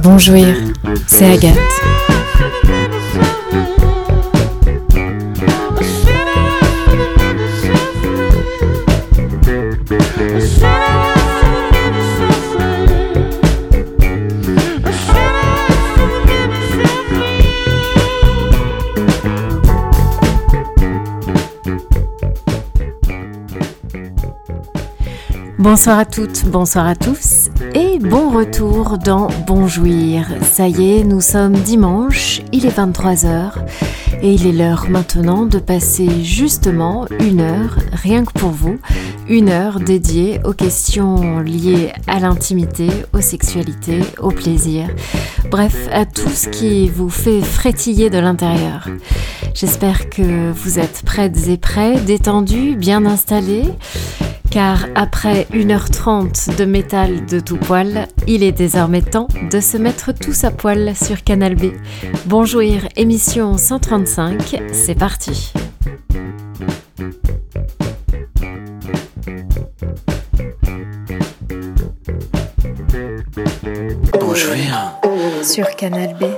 Bonjour, c'est Agathe. Bonsoir à toutes, bonsoir à tous et bon retour dans Bonjouir. Ça y est, nous sommes dimanche, il est 23h et il est l'heure maintenant de passer justement une heure, rien que pour vous, une heure dédiée aux questions liées à l'intimité, aux sexualités, au plaisir, bref, à tout ce qui vous fait frétiller de l'intérieur. J'espère que vous êtes prêtes et prêts, détendus, bien installés. Car après 1h30 de métal de tout poil, il est désormais temps de se mettre tous à poil sur Canal B. Bonjour, émission 135, c'est parti. Bonjour. Sur Canal B.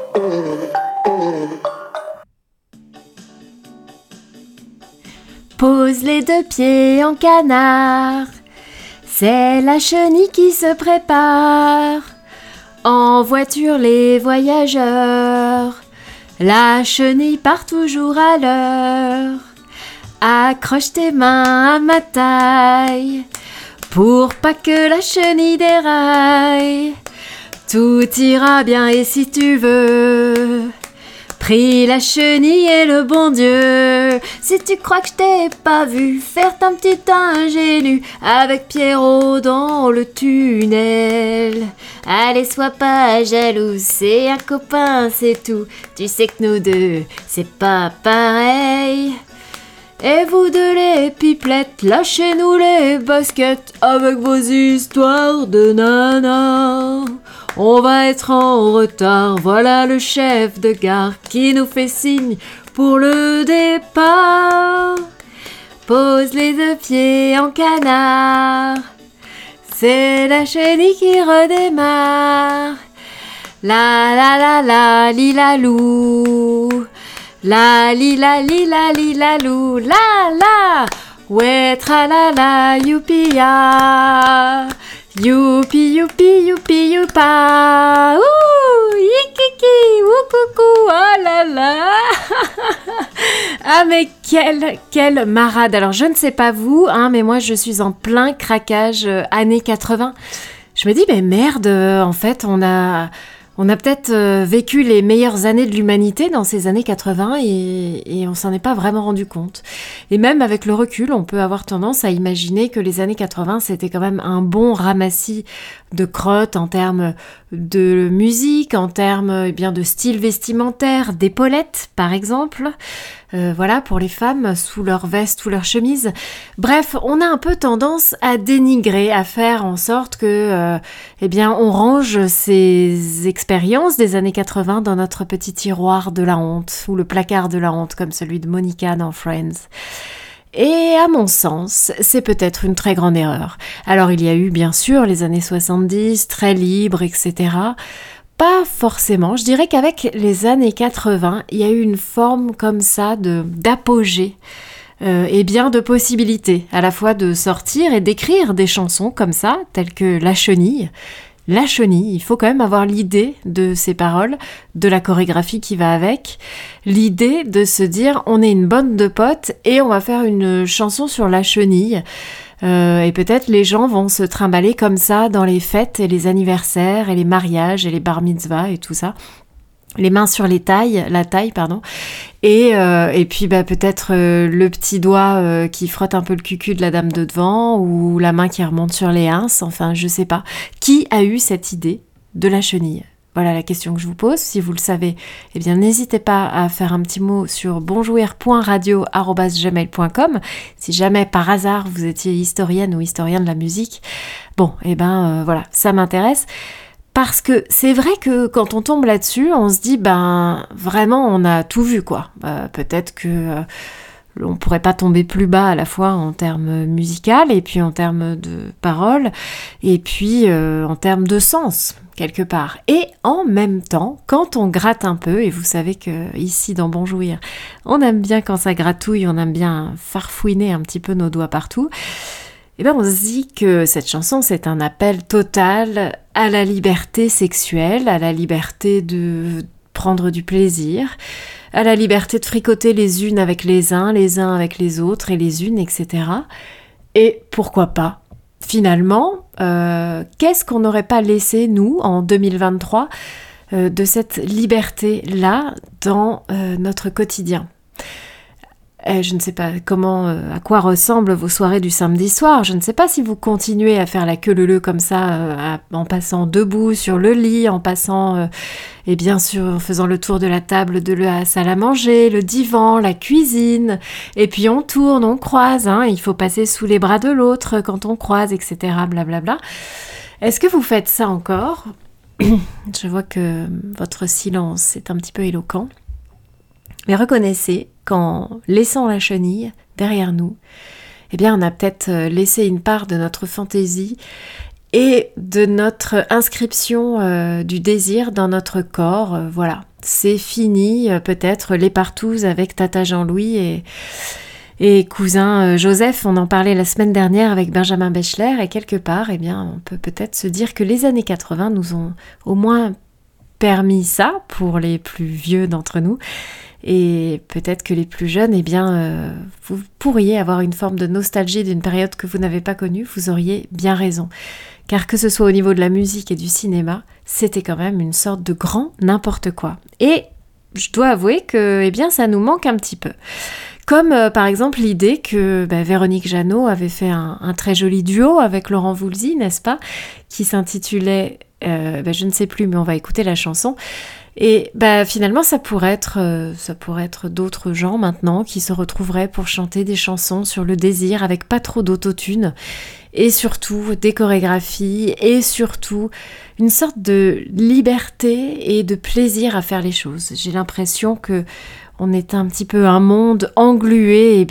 Pose les deux pieds en canard, c'est la chenille qui se prépare. En voiture les voyageurs, la chenille part toujours à l'heure. Accroche tes mains à ma taille, pour pas que la chenille déraille. Tout ira bien et si tu veux, prie la chenille et le bon Dieu. Si tu crois que je t'ai pas vu faire ton petit ingénu avec Pierrot dans le tunnel, allez, sois pas jalouse, c'est un copain, c'est tout. Tu sais que nous deux, c'est pas pareil. Et vous deux les pipelettes, lâchez-nous les baskets avec vos histoires de nana. On va être en retard, voilà le chef de gare qui nous fait signe pour le départ. Pose les deux pieds en canard, c'est la chenille qui redémarre. La la la la li la lou, la li la li la li la lou, la la, ouais tra la la youpi ya. Youpi, youpi, youpi, youpa. Ouh, yikiki, oucoucou, oh là là. Ah mais quelle marade. Alors je ne sais pas vous, mais moi je suis en plein craquage années 80. Je me dis, mais merde, en fait on a peut-être vécu les meilleures années de l'humanité dans ces années 80 et on s'en est pas vraiment rendu compte. Et même avec le recul, on peut avoir tendance à imaginer que les années 80, c'était quand même un bon ramassis de crottes en termes de musique, en termes de style vestimentaire, d'épaulettes par exemple. Voilà, pour les femmes, sous leur veste ou leur chemise. Bref, on a un peu tendance à dénigrer, à faire en sorte que, on range ces expériences des années 80 dans notre petit tiroir de la honte, ou le placard de la honte, comme celui de Monica dans Friends. Et à mon sens, c'est peut-être une très grande erreur. Alors il y a eu bien sûr les années 70, très libres, etc., pas forcément, je dirais qu'avec les années 80, il y a eu une forme comme ça d'apogée et bien de possibilités, à la fois de sortir et d'écrire des chansons comme ça, telles que La Chenille. La Chenille, il faut quand même avoir l'idée de ces paroles, de la chorégraphie qui va avec, l'idée de se dire on est une bande de potes et on va faire une chanson sur la chenille. Et peut-être les gens vont se trimballer comme ça dans les fêtes et les anniversaires et les mariages et les bar mitzvahs et tout ça. Les mains sur la taille, et puis peut-être le petit doigt qui frotte un peu le cul de la dame de devant, ou la main qui remonte sur les ins, enfin je sais pas. Qui a eu cette idée de la chenille ? Voilà la question que je vous pose. Si vous le savez, n'hésitez pas à faire un petit mot sur bonjouir.radio@gmail.com. Si jamais par hasard vous étiez historienne ou historien de la musique, voilà, ça m'intéresse. Parce que c'est vrai que quand on tombe là-dessus, on se dit, vraiment, on a tout vu, quoi. Peut-être que on pourrait pas tomber plus bas à la fois en termes musical et puis en termes de paroles et puis en termes de sens quelque part. Et en même temps, quand on gratte un peu, et vous savez que ici dans Bonjouir, on aime bien quand ça gratouille, on aime bien farfouiner un petit peu nos doigts partout, et bien on se dit que cette chanson c'est un appel total à la liberté sexuelle, à la liberté de prendre du plaisir, à la liberté de fricoter les unes avec les uns avec les autres et les unes, etc. Et pourquoi pas, finalement, qu'est-ce qu'on n'aurait pas laissé, nous, en 2023, de cette liberté-là dans notre quotidien ? Je ne sais pas à quoi ressemblent vos soirées du samedi soir. Je ne sais pas si vous continuez à faire la queue leu-leu comme ça, en passant debout sur le lit, en passant, et bien sûr, en faisant le tour de la table de la salle à manger, le divan, la cuisine. Et puis on tourne, on croise. Il faut passer sous les bras de l'autre quand on croise, etc. Blablabla. Est-ce que vous faites ça encore ? Je vois que votre silence est un petit peu éloquent. Mais reconnaissez qu'en laissant la chenille derrière nous, eh bien on a peut-être laissé une part de notre fantaisie et de notre inscription du désir dans notre corps. Voilà, c'est fini, peut-être les partouzes avec Tata Jean-Louis et cousin Joseph. On en parlait la semaine dernière avec Benjamin Bechler, et quelque part, eh bien, on peut peut-être se dire que les années 80 nous ont au moins permis ça pour les plus vieux d'entre nous. Et peut-être que les plus jeunes, eh bien, vous pourriez avoir une forme de nostalgie d'une période que vous n'avez pas connue. Vous auriez bien raison. Car que ce soit au niveau de la musique et du cinéma, c'était quand même une sorte de grand n'importe quoi. Et je dois avouer que, eh bien, ça nous manque un petit peu. Comme par exemple l'idée que Véronique Jeannot avait fait un très joli duo avec Laurent Voulzy, n'est-ce pas, qui s'intitulait, je ne sais plus, mais on va écouter la chanson. Et finalement, ça pourrait être d'autres gens maintenant qui se retrouveraient pour chanter des chansons sur le désir avec pas trop d'autotune et surtout des chorégraphies et surtout une sorte de liberté et de plaisir à faire les choses. J'ai l'impression que on est un petit peu un monde englué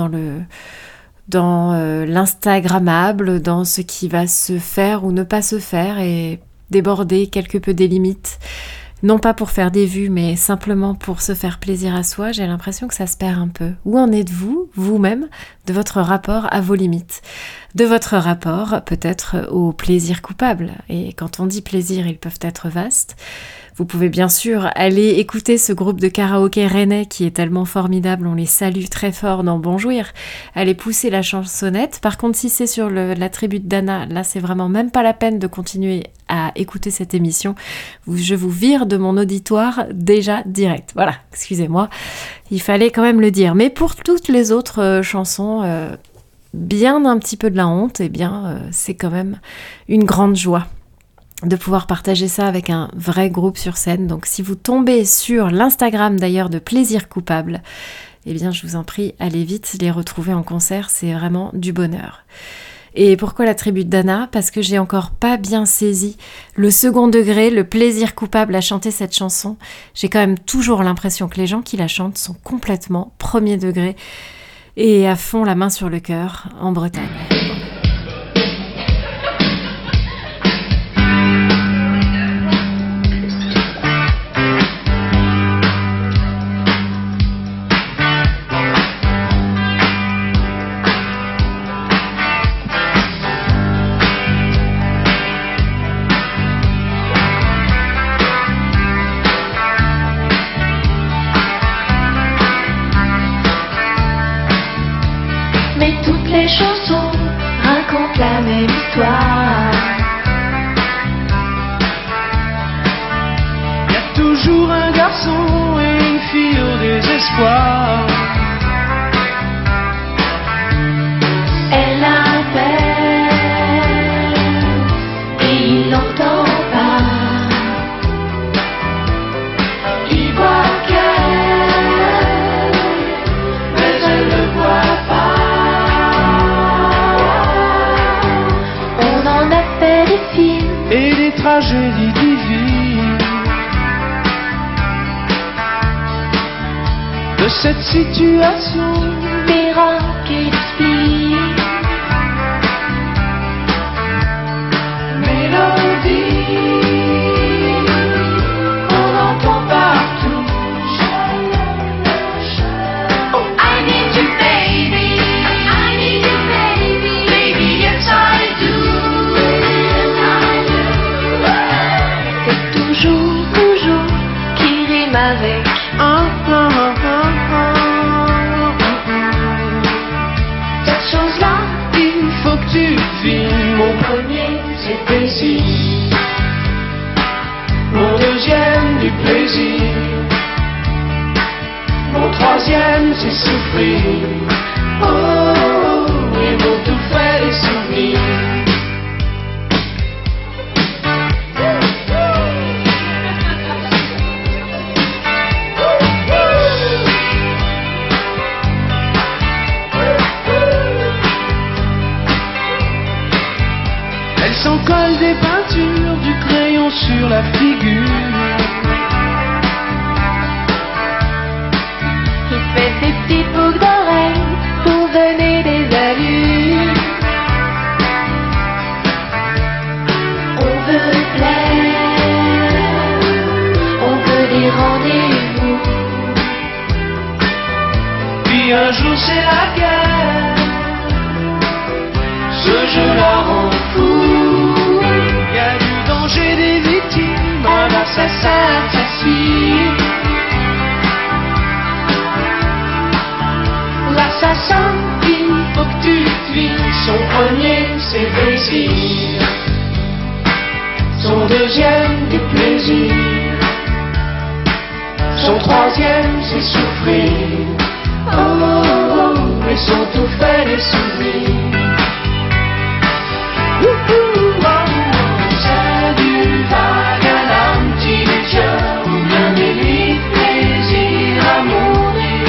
dans l'instagrammable, dans ce qui va se faire ou ne pas se faire et déborder quelque peu des limites. Non pas pour faire des vues, mais simplement pour se faire plaisir à soi. J'ai l'impression que ça se perd un peu. Où en êtes-vous, vous-même, de votre rapport à vos limites ? De votre rapport, peut-être, au plaisir coupable. Et quand on dit plaisir, ils peuvent être vastes. Vous pouvez bien sûr aller écouter ce groupe de karaoké rennais qui est tellement formidable, on les salue très fort dans Bonjouir. Allez pousser la chansonnette. Par contre, si c'est sur la tribu de Dana, là c'est vraiment même pas la peine de continuer à écouter cette émission. Je vous vire de mon auditoire déjà direct. Voilà, excusez-moi, il fallait quand même le dire. Mais pour toutes les autres chansons, bien un petit peu de la honte, eh bien c'est quand même une grande joie de pouvoir partager ça avec un vrai groupe sur scène. Donc si vous tombez sur l'Instagram d'ailleurs de Plaisir Coupable, eh bien je vous en prie, allez vite les retrouver en concert, c'est vraiment du bonheur. Et pourquoi la tribu de Dana ? Parce que j'ai encore pas bien saisi le second degré, le plaisir coupable à chanter cette chanson. J'ai quand même toujours l'impression que les gens qui la chantent sont complètement premier degré et à fond la main sur le cœur en Bretagne. Les chansons racontent la même histoire. Il y a toujours un garçon et une fille au désespoir. Elle appelle et il n'entend pas. Il voit qu'elle, mais elle ne voit pas. Et des tragédies divines, de de cette situation. Des rocs et des splis. Mélodie qu'on entend partout. I need you, baby. I need you, baby. Baby, yes I do. C'est toujours, toujours qui rime avec. Cette chose-là, Il faut que tu filmes. Mon premier, c'est plaisir. Mon deuxième, du plaisir. Mon troisième, c'est souffrir. Oh, oh, oh, et mon tout fait des souvenirs. Elle s'en colle des peintures, du crayon sur la figure. qui fait ses petites boucles d'oreilles pour donner des allures. On veut plaire, on veut des rendez-vous. Puis un jour c'est la guerre. Ce jeu la rend fou. Y a du danger, des victimes, un assassin assassine. L'assassin, Il faut que tu devines. Son premier c'est plaisir. Son deuxième du plaisir. Son troisième c'est souffrir. Oh, oh, oh, et son tout fait des souvenirs. C'est du vague à l'âme, teenager, ou bien des lits de plaisir à mourir.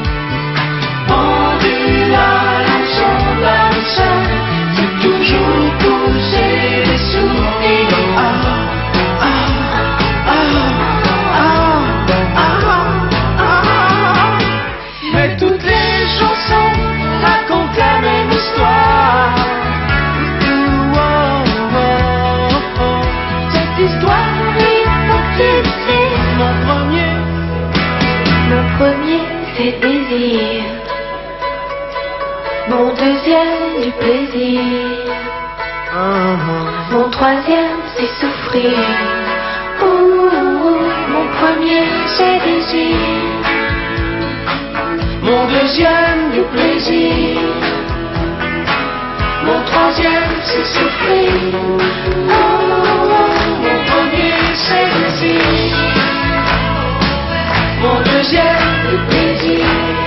Pendu à l'ensemble de la douceur, c'est toujours pousser des souvenirs. Mais toutes les chansons racontent la même histoire. cette histoire, il faut que tu le sais. Mon premier, c'est désir. Mon deuxième, du plaisir. Mon troisième, c'est souffrir. Ouh, ouh, ouh. Mon premier, c'est désir. Mon deuxième du plaisir. Mon troisième c'est souffrir. Oh, oh, oh. Mon premier c'est désir. Mon deuxième du plaisir.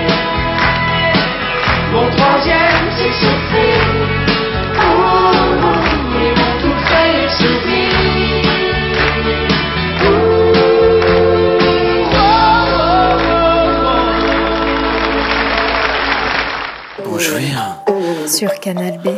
Mon troisième c'est souffrir. Oh, oh, oh. Et mon tout fait des souvenirs. Oh, oh, oh, oh. Bouche-rire. Sur Canal B.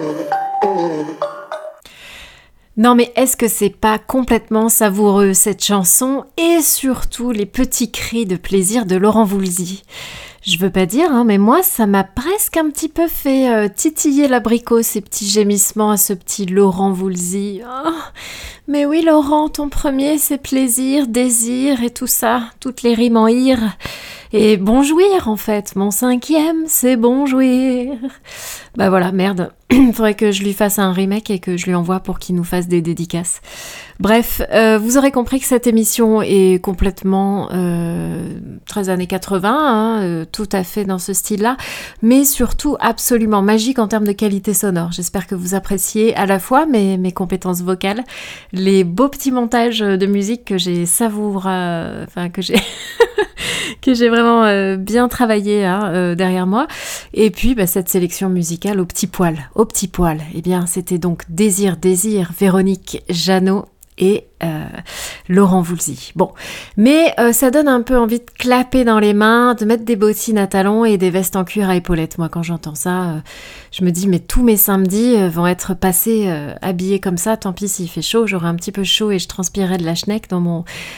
Non mais est-ce que c'est pas complètement savoureux cette chanson et surtout les petits cris de plaisir de Laurent Voulzy. Je veux pas dire, mais moi ça m'a presque un petit peu fait titiller l'abricot, ces petits gémissements à ce petit Laurent Voulzy. Oh, mais oui Laurent, ton premier c'est plaisir, désir et tout ça, toutes les rimes en ir. Et bon jouir en fait, mon cinquième c'est bon jouir. Bah voilà, merde, faudrait que je lui fasse un remake et que je lui envoie pour qu'il nous fasse des dédicaces. Bref, vous aurez compris que cette émission est complètement 13 années 80, tout à fait dans ce style-là, mais surtout absolument magique en termes de qualité sonore. J'espère que vous appréciez à la fois mes compétences vocales, les beaux petits montages de musique que j'ai savoureux, que j'ai que j'ai vraiment bien travaillé derrière moi, et puis cette sélection musicale au petit poil. Eh bien, c'était donc Désir, Véronique Jeannot. et Laurent Voulzy. Bon, mais ça donne un peu envie de clapper dans les mains, de mettre des bottines à talons et des vestes en cuir à épaulettes. Moi, quand j'entends ça, je me dis, mais tous mes samedis vont être passés habillés comme ça. Tant pis s'il fait chaud, j'aurai un petit peu chaud et je transpirerai de la schneck dans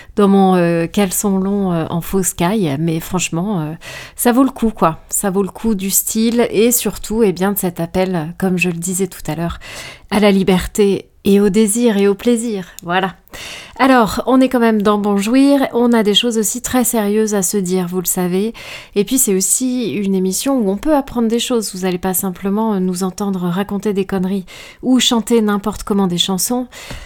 mon caleçon long en fausse caille. Mais franchement, ça vaut le coup, quoi. Ça vaut le coup du style et surtout, eh bien, de cet appel, comme je le disais tout à l'heure, à la liberté et au désir et au plaisir, voilà. Alors, on est quand même dans Bon Jouir, on a des choses aussi très sérieuses à se dire, vous le savez. Et puis c'est aussi une émission où on peut apprendre des choses, vous n'allez pas simplement nous entendre raconter des conneries ou chanter n'importe comment des chansons.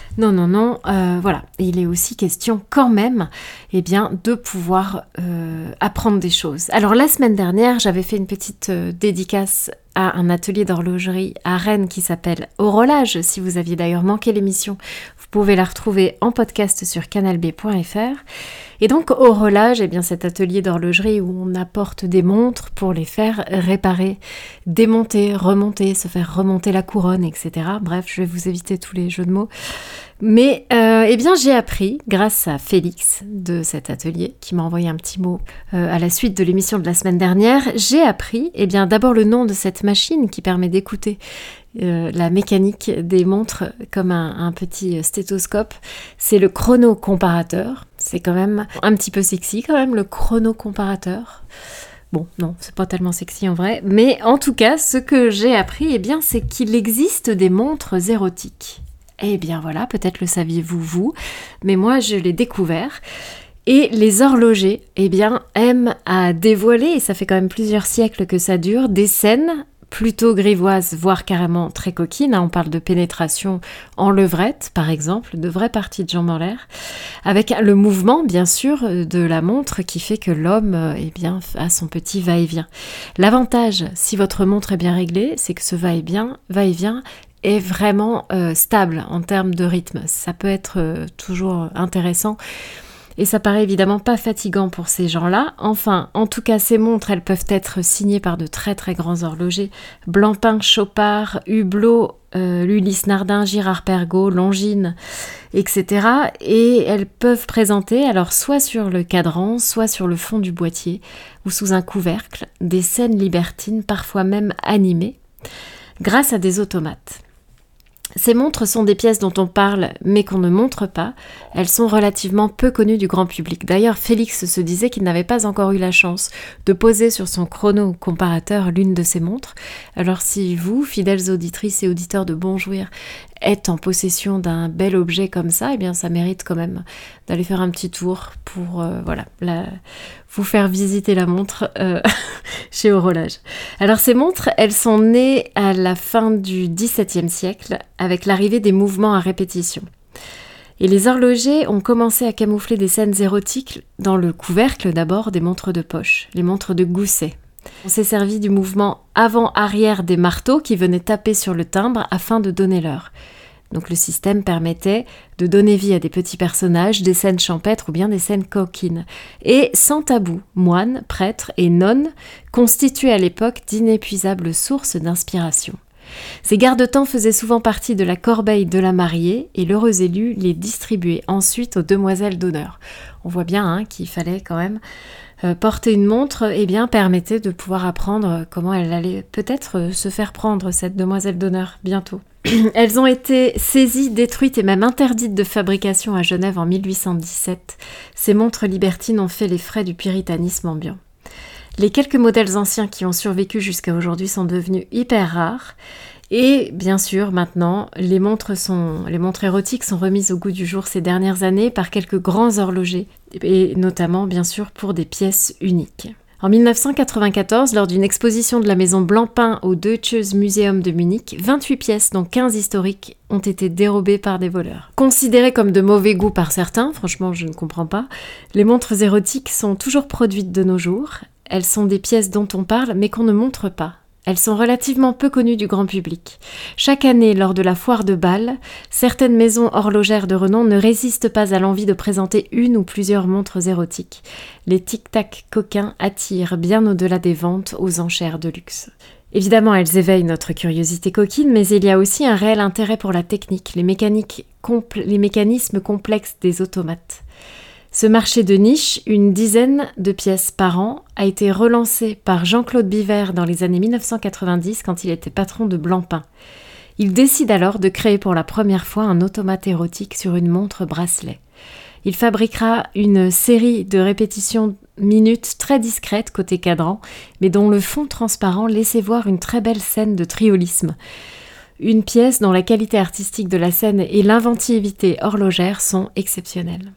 Non, voilà. Et il est aussi question quand même, eh bien, de pouvoir apprendre des choses. Alors la semaine dernière, j'avais fait une petite dédicace à un atelier d'horlogerie à Rennes qui s'appelle Horolage. Si vous aviez d'ailleurs manqué l'émission, vous pouvez la retrouver en podcast sur canalb.fr. Et donc Horolage, eh bien cet atelier d'horlogerie où on apporte des montres pour les faire réparer, démonter, remonter, se faire remonter la couronne, etc. Bref, je vais vous éviter tous les jeux de mots. Mais eh bien j'ai appris, grâce à Félix de cet atelier, qui m'a envoyé un petit mot à la suite de l'émission de la semaine dernière, j'ai appris eh bien d'abord le nom de cette machine qui permet d'écouter la mécanique des montres comme un petit stéthoscope. C'est le chronocomparateur. C'est quand même un petit peu sexy quand même, le chronocomparateur. Bon, non, c'est pas tellement sexy en vrai. Mais en tout cas, ce que j'ai appris, eh bien, c'est qu'il existe des montres érotiques. Eh bien voilà, peut-être le saviez-vous, vous, mais moi je l'ai découvert. Et les horlogers, eh bien, aiment à dévoiler, et ça fait quand même plusieurs siècles que ça dure, des scènes plutôt grivoises, voire carrément très coquines. On parle de pénétration en levrette, par exemple, de vraies parties de jambes en l'air, avec le mouvement, bien sûr, de la montre qui fait que l'homme, eh bien, a son petit va-et-vient. L'avantage, si votre montre est bien réglée, c'est que ce va-et-vient est vraiment stable en termes de rythme. Ça peut être toujours intéressant et ça paraît évidemment pas fatigant pour ces gens-là. Enfin, en tout cas, ces montres, elles peuvent être signées par de très très grands horlogers. Blancpain, Chopard, Hublot, l'Ulysse Nardin, Girard-Perregaux, Longines, etc. Et elles peuvent présenter, alors soit sur le cadran, soit sur le fond du boîtier, ou sous un couvercle, des scènes libertines, parfois même animées, grâce à des automates. Ces montres sont des pièces dont on parle mais qu'on ne montre pas. Elles sont relativement peu connues du grand public. D'ailleurs, Félix se disait qu'il n'avait pas encore eu la chance de poser sur son chronocomparateur l'une de ces montres. Alors si vous, fidèles auditrices et auditeurs de Bon Jouir, êtes en possession d'un bel objet comme ça, eh bien ça mérite quand même d'aller faire un petit tour pour vous faire visiter la montre chez Horolage. Alors ces montres, elles sont nées à la fin du XVIIe siècle avec l'arrivée des mouvements à répétition. Et les horlogers ont commencé à camoufler des scènes érotiques dans le couvercle d'abord des montres de poche, les montres de gousset. On s'est servi du mouvement avant-arrière des marteaux qui venaient taper sur le timbre afin de donner l'heure. Donc le système permettait de donner vie à des petits personnages, des scènes champêtres ou bien des scènes coquines. Et sans tabou, moines, prêtres et nonnes constituaient à l'époque d'inépuisables sources d'inspiration. Ces garde-temps faisaient souvent partie de la corbeille de la mariée et l'heureux élu les distribuait ensuite aux demoiselles d'honneur. On voit bien qu'il fallait quand même porter une montre, eh bien, permettait de pouvoir apprendre comment elle allait peut-être se faire prendre, cette demoiselle d'honneur, bientôt. Elles ont été saisies, détruites et même interdites de fabrication à Genève en 1817. Ces montres libertines ont fait les frais du puritanisme ambiant. Les quelques modèles anciens qui ont survécu jusqu'à aujourd'hui sont devenus hyper rares. Et bien sûr, maintenant, les montres érotiques sont remises au goût du jour ces dernières années par quelques grands horlogers, et notamment, bien sûr, pour des pièces uniques. En 1994, lors d'une exposition de la maison Blancpain au Deutsches Museum de Munich, 28 pièces, dont 15 historiques, ont été dérobées par des voleurs. Considérées comme de mauvais goût par certains, franchement je ne comprends pas, les montres érotiques sont toujours produites de nos jours. Elles sont des pièces dont on parle mais qu'on ne montre pas. Elles sont relativement peu connues du grand public. Chaque année, lors de la foire de Bâle, certaines maisons horlogères de renom ne résistent pas à l'envie de présenter une ou plusieurs montres érotiques. Les tic-tac coquins attirent bien au-delà des ventes aux enchères de luxe. Évidemment, elles éveillent notre curiosité coquine, mais il y a aussi un réel intérêt pour la technique, les mécanismes complexes des automates. Ce marché de niche, une dizaine de pièces par an, a été relancé par Jean-Claude Biver dans les années 1990 quand il était patron de Blancpain. Il décide alors de créer pour la première fois un automate érotique sur une montre bracelet. Il fabriquera une série de répétitions minutes très discrètes côté cadran, mais dont le fond transparent laissait voir une très belle scène de triolisme. Une pièce dont la qualité artistique de la scène et l'inventivité horlogère sont exceptionnelles.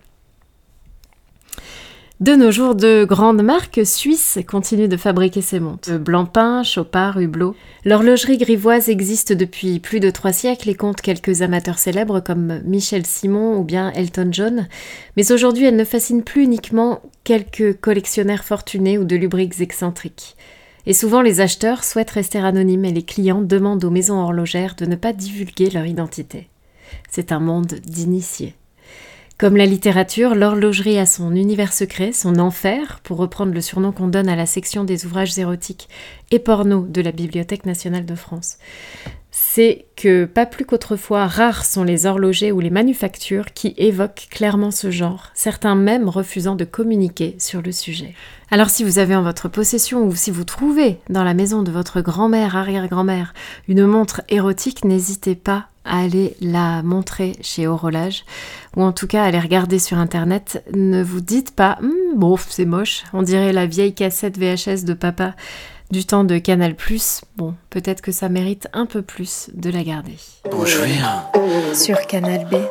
De nos jours, de grandes marques suisses continuent de fabriquer ces montres. Blancpain, Chopard, Hublot. L'horlogerie grivoise existe depuis plus de 3 siècles et compte quelques amateurs célèbres comme Michel Simon ou bien Elton John. Mais aujourd'hui, elle ne fascine plus uniquement quelques collectionneurs fortunés ou de lubriques excentriques. Et souvent, les acheteurs souhaitent rester anonymes et les clients demandent aux maisons horlogères de ne pas divulguer leur identité. C'est un monde d'initiés. Comme la littérature, l'horlogerie a son univers secret, son enfer, pour reprendre le surnom qu'on donne à la section des ouvrages érotiques et porno de la Bibliothèque nationale de France. C'est que, pas plus qu'autrefois, rares sont les horlogers ou les manufactures qui évoquent clairement ce genre, certains même refusant de communiquer sur le sujet. Alors si vous avez en votre possession ou si vous trouvez dans la maison de votre grand-mère, arrière-grand-mère, une montre érotique, n'hésitez pas à aller la montrer chez Horolage, ou en tout cas à aller regarder sur internet. Ne vous dites pas « bon, c'est moche, on dirait la vieille cassette VHS de papa du temps de Canal+. Bon, peut-être que ça mérite un peu plus de la garder. » Bonjour. Sur Canal B.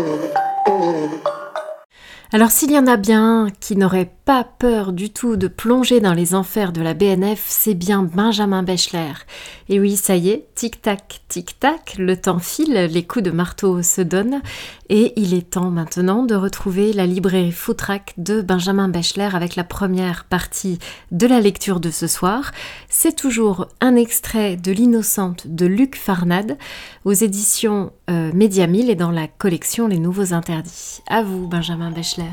Alors s'il y en a bien qui n'aurait pas peur du tout de plonger dans les enfers de la BNF, c'est bien Benjamin Bechler. Et oui, ça y est, tic-tac, le temps file, les coups de marteau se donnent, et il est temps maintenant de retrouver la librairie Footrack de Benjamin Bechler avec la première partie de la lecture de ce soir. C'est toujours un extrait de L'Innocente de Luc Farnade aux éditions Média 1000 et dans la collection Les Nouveaux Interdits. À vous, Benjamin Bechler.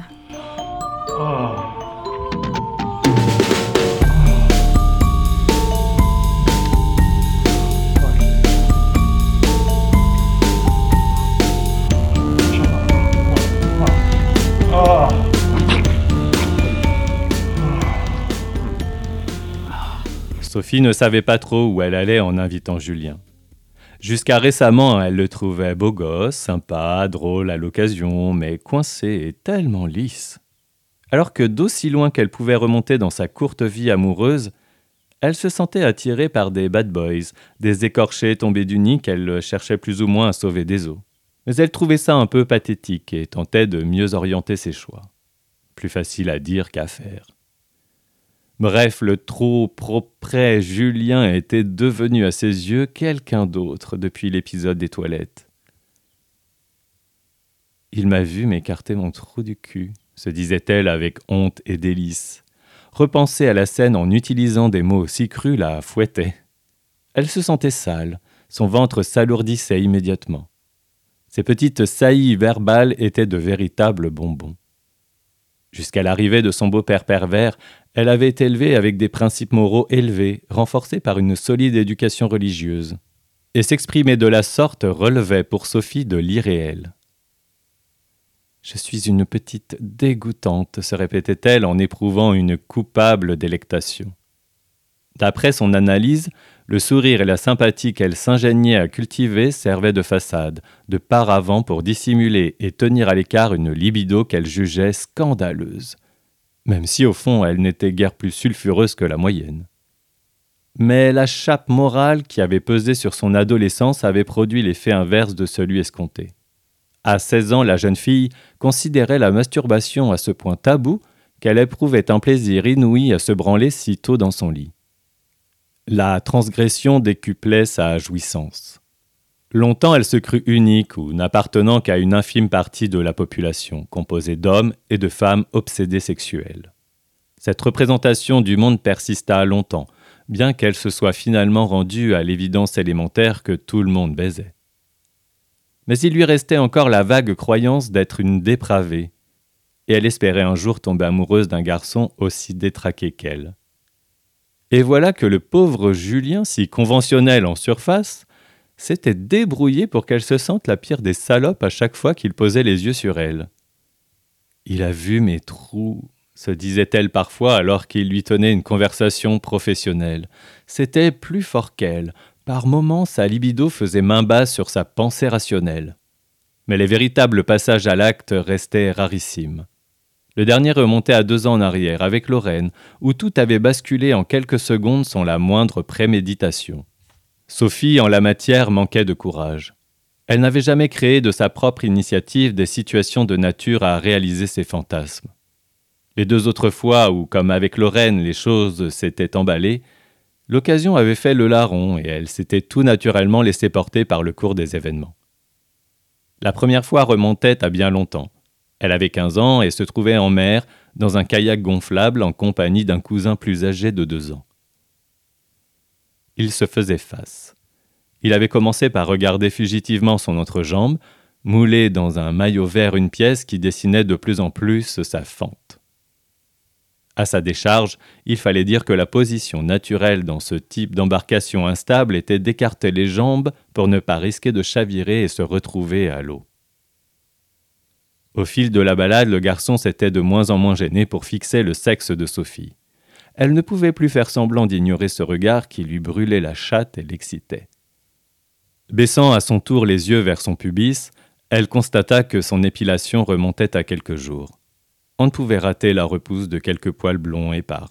Sophie ne savait pas trop où elle allait en invitant Julien. Jusqu'à récemment, elle le trouvait beau gosse, sympa, drôle à l'occasion, mais coincé et tellement lisse. Alors que d'aussi loin qu'elle pouvait remonter dans sa courte vie amoureuse, elle se sentait attirée par des bad boys, des écorchés tombés du nid qu'elle cherchait plus ou moins à sauver des eaux. Mais elle trouvait ça un peu pathétique et tentait de mieux orienter ses choix. Plus facile à dire qu'à faire. Bref, le trop propre Julien était devenu à ses yeux quelqu'un d'autre depuis l'épisode des toilettes. « Il m'a vu m'écarter mon trou du cul », se disait-elle avec honte et délice. Repenser à la scène en utilisant des mots si crus la fouettait. Elle se sentait sale, son ventre s'alourdissait immédiatement. Ses petites saillies verbales étaient de véritables bonbons. Jusqu'à l'arrivée de son beau-père pervers, elle avait été élevée avec des principes moraux élevés, renforcés par une solide éducation religieuse. Et s'exprimer de la sorte relevait pour Sophie de l'irréel. « Je suis une petite dégoûtante », se répétait-elle en éprouvant une coupable délectation. D'après son analyse, le sourire et la sympathie qu'elle s'ingéniait à cultiver servaient de façade, de paravent pour dissimuler et tenir à l'écart une libido qu'elle jugeait scandaleuse, même si au fond elle n'était guère plus sulfureuse que la moyenne. Mais la chape morale qui avait pesé sur son adolescence avait produit l'effet inverse de celui escompté. À 16 ans, la jeune fille considérait la masturbation à ce point tabou qu'elle éprouvait un plaisir inouï à se branler si tôt dans son lit. La transgression décuplait sa jouissance. Longtemps, elle se crut unique ou n'appartenant qu'à une infime partie de la population, composée d'hommes et de femmes obsédés sexuels. Cette représentation du monde persista longtemps, bien qu'elle se soit finalement rendue à l'évidence élémentaire que tout le monde baisait. Mais il lui restait encore la vague croyance d'être une dépravée, et elle espérait un jour tomber amoureuse d'un garçon aussi détraqué qu'elle. Et voilà que le pauvre Julien, si conventionnel en surface, s'était débrouillé pour qu'elle se sente la pire des salopes à chaque fois qu'il posait les yeux sur elle. « Il a vu mes trous », se disait-elle parfois alors qu'il lui tenait une conversation professionnelle. C'était plus fort qu'elle. Par moments, sa libido faisait main basse sur sa pensée rationnelle. Mais les véritables passages à l'acte restaient rarissimes. Le dernier remontait à 2 ans en arrière, avec Lorraine, où tout avait basculé en quelques secondes sans la moindre préméditation. Sophie, en la matière, manquait de courage. Elle n'avait jamais créé de sa propre initiative des situations de nature à réaliser ses fantasmes. Les 2 autres fois où, comme avec Lorraine, les choses s'étaient emballées, l'occasion avait fait le larron et elle s'était tout naturellement laissée porter par le cours des événements. La première fois remontait à bien longtemps. Elle avait 15 ans et se trouvait en mer, dans un kayak gonflable, en compagnie d'un cousin plus âgé de 2 ans. Il se faisait face. Il avait commencé par regarder fugitivement son entrejambe, moulée dans un maillot vert une pièce qui dessinait de plus en plus sa fente. À sa décharge, il fallait dire que la position naturelle dans ce type d'embarcation instable était d'écarter les jambes pour ne pas risquer de chavirer et se retrouver à l'eau. Au fil de la balade, le garçon s'était de moins en moins gêné pour fixer le sexe de Sophie. Elle ne pouvait plus faire semblant d'ignorer ce regard qui lui brûlait la chatte et l'excitait. Baissant à son tour les yeux vers son pubis, elle constata que son épilation remontait à quelques jours. On ne pouvait rater la repousse de quelques poils blonds épars.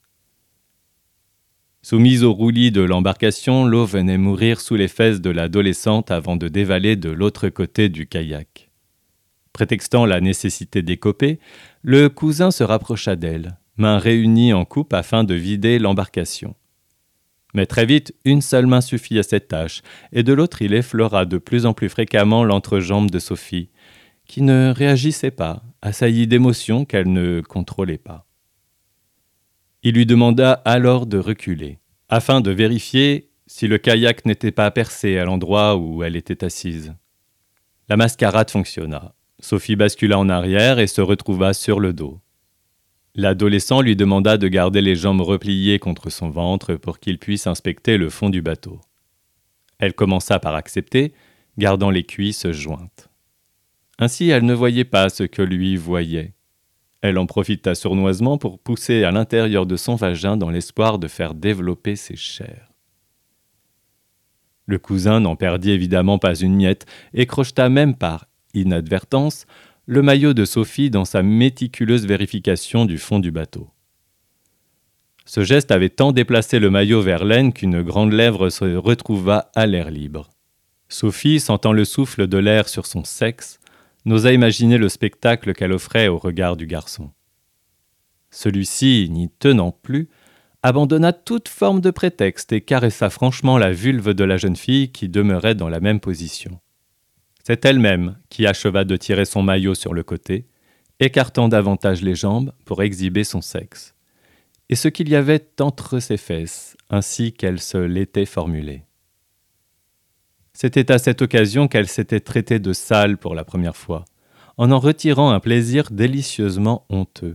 Soumise au roulis de l'embarcation, l'eau venait mourir sous les fesses de l'adolescente avant de dévaler de l'autre côté du kayak. Prétextant la nécessité d'écoper, le cousin se rapprocha d'elle, mains réunies en coupe afin de vider l'embarcation. Mais très vite, une seule main suffit à cette tâche, et de l'autre il effleura de plus en plus fréquemment l'entrejambe de Sophie, qui ne réagissait pas, assaillie d'émotions qu'elle ne contrôlait pas. Il lui demanda alors de reculer, afin de vérifier si le kayak n'était pas percé à l'endroit où elle était assise. La mascarade fonctionna. Sophie bascula en arrière et se retrouva sur le dos. L'adolescent lui demanda de garder les jambes repliées contre son ventre pour qu'il puisse inspecter le fond du bateau. Elle commença par accepter, gardant les cuisses jointes. Ainsi, elle ne voyait pas ce que lui voyait. Elle en profita sournoisement pour pousser à l'intérieur de son vagin dans l'espoir de faire développer ses chairs. Le cousin n'en perdit évidemment pas une miette et crocheta même par inadvertance, le maillot de Sophie dans sa méticuleuse vérification du fond du bateau. Ce geste avait tant déplacé le maillot vers l'aine qu'une grande lèvre se retrouva à l'air libre. Sophie, sentant le souffle de l'air sur son sexe, n'osa imaginer le spectacle qu'elle offrait au regard du garçon. Celui-ci, n'y tenant plus, abandonna toute forme de prétexte et caressa franchement la vulve de la jeune fille qui demeurait dans la même position. C'est elle-même qui acheva de tirer son maillot sur le côté, écartant davantage les jambes pour exhiber son sexe, et ce qu'il y avait entre ses fesses, ainsi qu'elle se l'était formulé. C'était à cette occasion qu'elle s'était traitée de sale pour la première fois, en retirant un plaisir délicieusement honteux.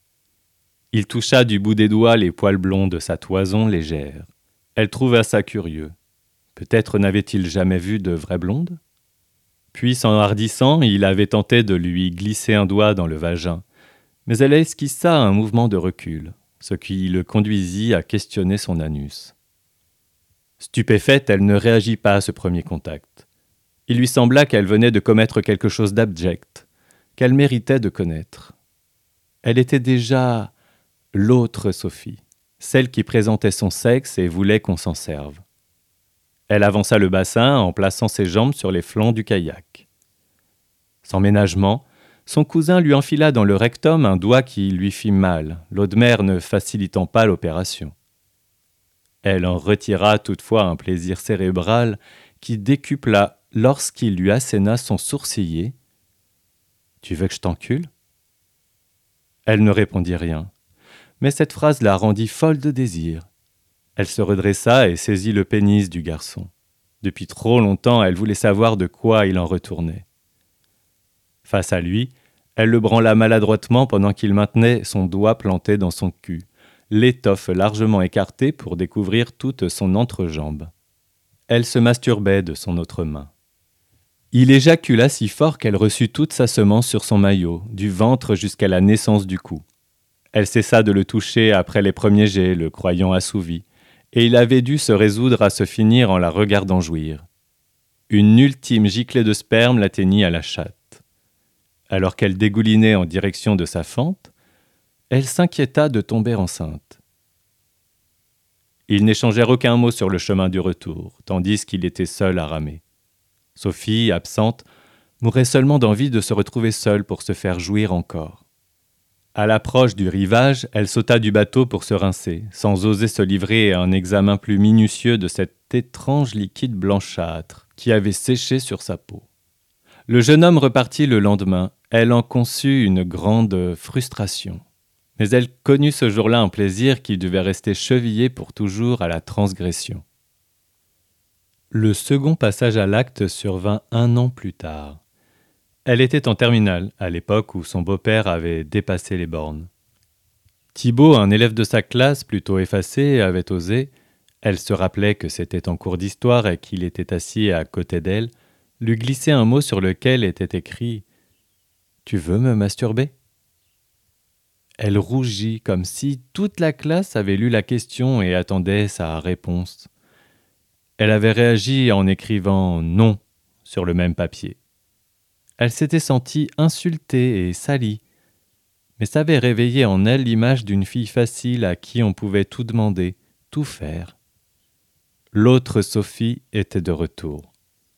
Il toucha du bout des doigts les poils blonds de sa toison légère. Elle trouva ça curieux. Peut-être n'avait-il jamais vu de vraie blonde ? Puis, s'enhardissant, il avait tenté de lui glisser un doigt dans le vagin, mais elle esquissa un mouvement de recul, ce qui le conduisit à questionner son anus. Stupéfaite, elle ne réagit pas à ce premier contact. Il lui sembla qu'elle venait de commettre quelque chose d'abject, qu'elle méritait de connaître. Elle était déjà l'autre Sophie, celle qui présentait son sexe et voulait qu'on s'en serve. Elle avança le bassin en plaçant ses jambes sur les flancs du kayak. Sans ménagement, son cousin lui enfila dans le rectum un doigt qui lui fit mal, l'eau de mer ne facilitant pas l'opération. Elle en retira toutefois un plaisir cérébral qui décupla lorsqu'il lui asséna son sourciller. « Tu veux que je t'encule » Elle ne répondit rien, mais cette phrase la rendit folle de désir. Elle se redressa et saisit le pénis du garçon. Depuis trop longtemps, elle voulait savoir de quoi il en retournait. Face à lui, elle le branla maladroitement pendant qu'il maintenait son doigt planté dans son cul, l'étoffe largement écartée pour découvrir toute son entrejambe. Elle se masturbait de son autre main. Il éjacula si fort qu'elle reçut toute sa semence sur son maillot, du ventre jusqu'à la naissance du cou. Elle cessa de le toucher après les premiers jets, le croyant assouvi, et il avait dû se résoudre à se finir en la regardant jouir. Une ultime giclée de sperme l'atteignit à la chatte. Alors qu'elle dégoulinait en direction de sa fente, elle s'inquiéta de tomber enceinte. Ils n'échangèrent aucun mot sur le chemin du retour, tandis qu'il était seul à ramer. Sophie, absente, mourait seulement d'envie de se retrouver seule pour se faire jouir encore. À l'approche du rivage, elle sauta du bateau pour se rincer, sans oser se livrer à un examen plus minutieux de cet étrange liquide blanchâtre qui avait séché sur sa peau. Le jeune homme repartit le lendemain. Elle en conçut une grande frustration. Mais elle connut ce jour-là un plaisir qui devait rester chevillé pour toujours à la transgression. Le second passage à l'acte survint 1 an plus tard. Elle était en terminale, à l'époque où son beau-père avait dépassé les bornes. Thibaut, un élève de sa classe plutôt effacé, avait osé, elle se rappelait que c'était en cours d'histoire et qu'il était assis à côté d'elle, lui glisser un mot sur lequel était écrit « Tu veux me masturber ?» Elle rougit comme si toute la classe avait lu la question et attendait sa réponse. Elle avait réagi en écrivant « non » sur le même papier. Elle s'était sentie insultée et salie, mais ça avait réveillé en elle l'image d'une fille facile à qui on pouvait tout demander, tout faire. L'autre Sophie était de retour.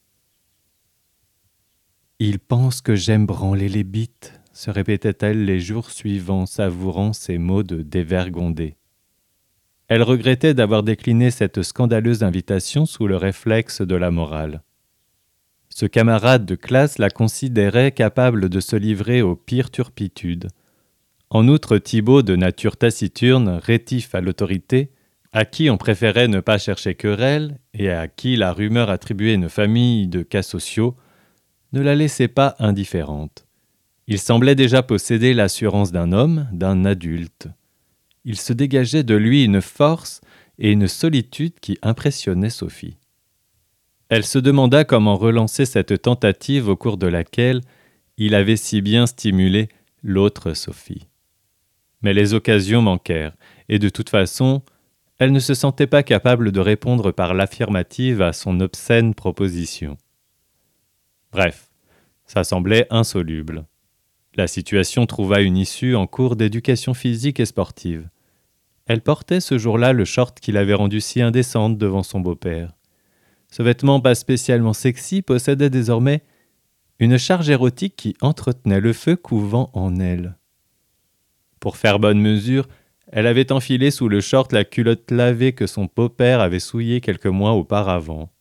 « Il pense que j'aime branler les bites », se répétait-elle les jours suivants, savourant ces mots de dévergondée. Elle regrettait d'avoir décliné cette scandaleuse invitation sous le réflexe de la morale. Ce camarade de classe la considérait capable de se livrer aux pires turpitudes. En outre, Thibaut, de nature taciturne, rétif à l'autorité, à qui on préférait ne pas chercher querelle et à qui la rumeur attribuait une famille de cas sociaux, ne la laissait pas indifférente. Il semblait déjà posséder l'assurance d'un homme, d'un adulte. Il se dégageait de lui une force et une solitude qui impressionnaient Sophie. Elle se demanda comment relancer cette tentative au cours de laquelle il avait si bien stimulé l'autre Sophie. Mais les occasions manquèrent, et de toute façon, elle ne se sentait pas capable de répondre par l'affirmative à son obscène proposition. Bref, ça semblait insoluble. La situation trouva une issue en cours d'éducation physique et sportive. Elle portait ce jour-là le short qui l'avait rendue si indécente devant son beau-père. Ce vêtement pas spécialement sexy possédait désormais une charge érotique qui entretenait le feu couvant en elle. Pour faire bonne mesure, elle avait enfilé sous le short la culotte lavée que son beau-père avait souillée quelques mois auparavant.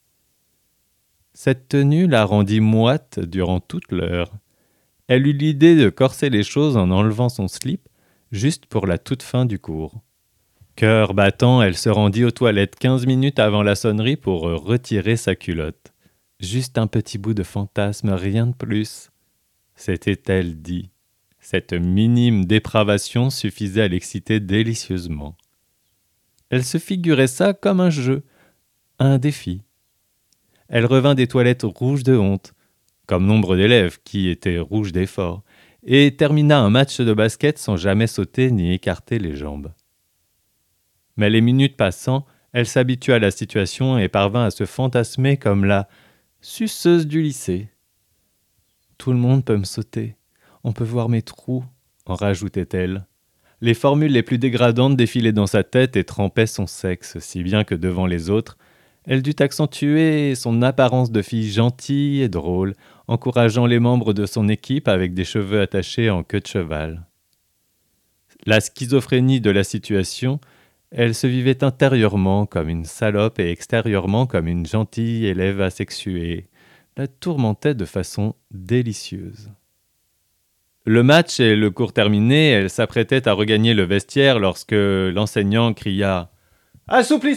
Cette tenue la rendit moite durant toute l'heure. Elle eut l'idée de corser les choses en enlevant son slip, juste pour la toute fin du cours. Cœur battant, elle se rendit aux toilettes 15 minutes avant la sonnerie pour retirer sa culotte. Juste un petit bout de fantasme, rien de plus. S'était-elle dit. Cette minime dépravation suffisait à l'exciter délicieusement. Elle se figurait ça comme un jeu, un défi. Elle revint des toilettes rouge de honte, comme nombre d'élèves qui étaient rouges d'effort, et termina un match de basket sans jamais sauter ni écarter les jambes. Mais les minutes passant, elle s'habitua à la situation et parvint à se fantasmer comme la suceuse du lycée. « Tout le monde peut me sauter, on peut voir mes trous », en rajoutait-elle. Les formules les plus dégradantes défilaient dans sa tête et trempaient son sexe, si bien que devant les autres, elle dut accentuer son apparence de fille gentille et drôle, encourageant les membres de son équipe avec des cheveux attachés en queue de cheval. La schizophrénie de la situation, elle se vivait intérieurement comme une salope et extérieurement comme une gentille élève asexuée, la tourmentait de façon délicieuse. Le match et le cours terminés, elle s'apprêtait à regagner le vestiaire lorsque l'enseignant cria « Assouplissement !»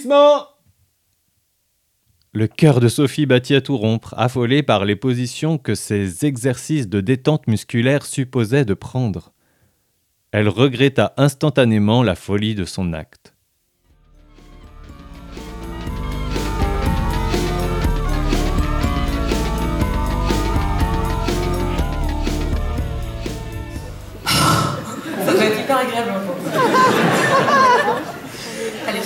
Le cœur de Sophie battit à tout rompre, affolée par les positions que ces exercices de détente musculaire supposaient de prendre. Elle regretta instantanément la folie de son acte. Ça doit être hyper agréable un peu. Allez.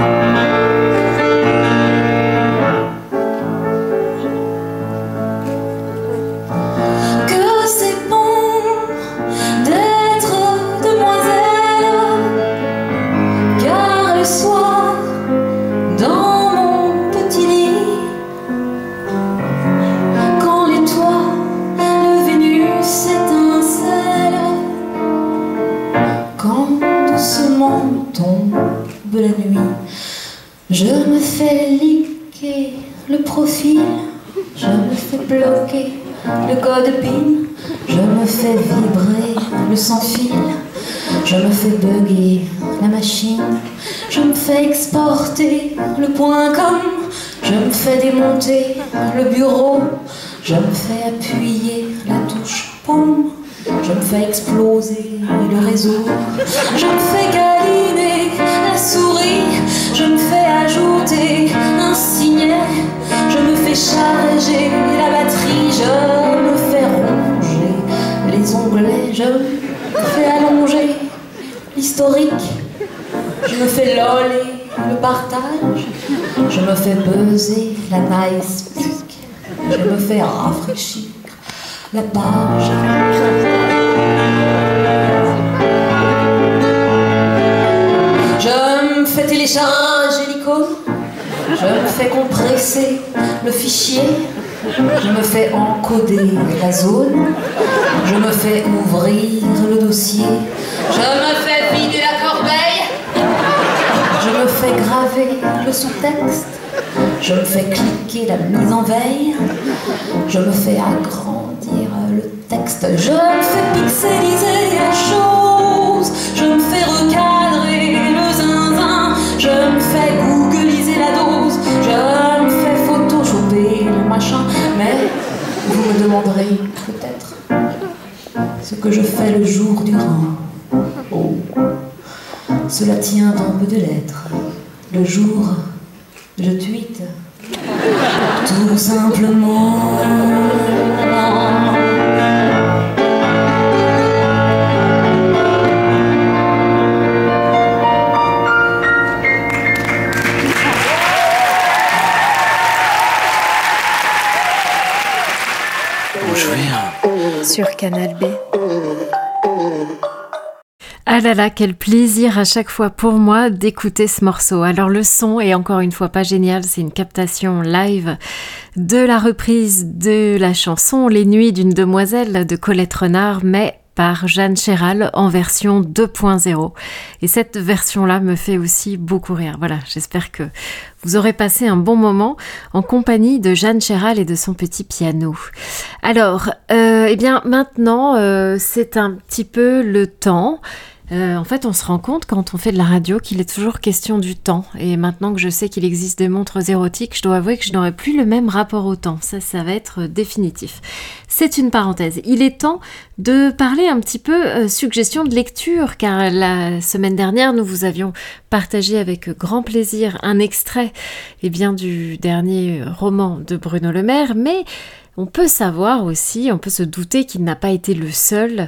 Que c'est bon d'être demoiselle, car le soir, dans mon petit lit, quand l'étoile Vénus étincelle, quand doucement tombe la nuit, je me fais liquer le profil, je me fais bloquer le code PIN, je me fais vibrer le sans-fil, je me fais bugger la machine, je me fais exporter le .com, je me fais démonter le bureau, je me fais appuyer la touche paume, je me fais exploser le réseau, je me fais câliner la souris, je me fais ajouter un signet, je me fais charger la batterie, je me fais ronger les onglets, je me fais allonger l'historique, je me fais loller le partage, je me fais buzzer la nice pic, je me fais rafraîchir la page. Je me fais télécharger l'icône, je me fais compresser le fichier, je me fais encoder la zone, je me fais ouvrir le dossier, je me fais vider la corbeille, je me fais graver le sous-texte, je me fais cliquer la mise en veille, je me fais agrandir le texte, je me fais pixeliser la chose, je me fais recadrer le zinzin, je me fais googliser la dose, je me fais photoshopper le machin, mais vous me demanderez peut-être ce que je fais le jour du Rhin. Oh, cela tient dans peu de lettres. Le jour, je tweete tout simplement. Sur Canal B. Ah là là, quel plaisir à chaque fois pour moi d'écouter ce morceau. Alors le son est encore une fois pas génial, c'est une captation live de la reprise de la chanson Les Nuits d'une demoiselle de Colette Renard, mais par Jeanne Chéral en version 2.0. Et cette version-là me fait aussi beaucoup rire. Voilà, j'espère que vous aurez passé un bon moment en compagnie de Jeanne Chéral et de son petit piano. Alors, eh bien maintenant, c'est un petit peu le temps. En fait, on se rend compte quand on fait de la radio qu'il est toujours question du temps. Et maintenant que je sais qu'il existe des montres érotiques, je dois avouer que je n'aurai plus le même rapport au temps. Ça va être définitif. C'est une parenthèse. Il est temps de parler un petit peu suggestion de lecture, car la semaine dernière, nous vous avions partagé avec grand plaisir un extrait du dernier roman de Bruno Le Maire, mais on peut savoir aussi, on peut se douter qu'il n'a pas été le seul